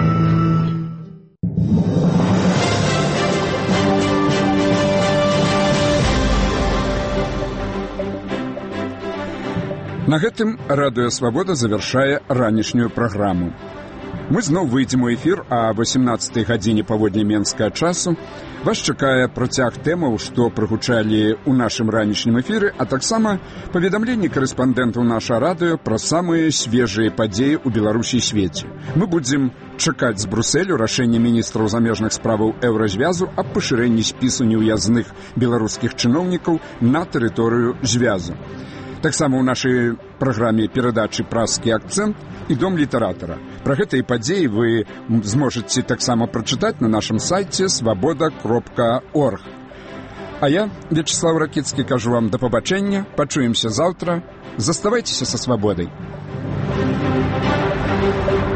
На гэтым радыё «Свабода» завяршае ранішнюю праграму. Мы зноў выйдзем у эфір а 18 гадзіне паводле менскага часу. Вас чакае працяг тэмаў, што прагучалі ў нашым ранішнім эфіры, а таксама паведамленні корэспандэнтаў наша радыё пра самыя свежыя падзеі ў Беларусі і свеце. Мы будзем чакаць з Брусэлю рашэння міністраў замежных справаў Еўразвязу аб пашырэнні спісу неўязных беларускіх чыноўнікаў на тэрыторыю звязу. Таксама ў нашай праграме перадачы «Празкі акцэнт» і «Дом літаратара». Пра гэтыя падзеі вы зможаце таксама прачытаць на нашым сайце svoboda.org. А я, Вячеслав Ракіцкі, кажу вам да пабачэння, пачуемся заўтра. Заставайцеся са свабодай.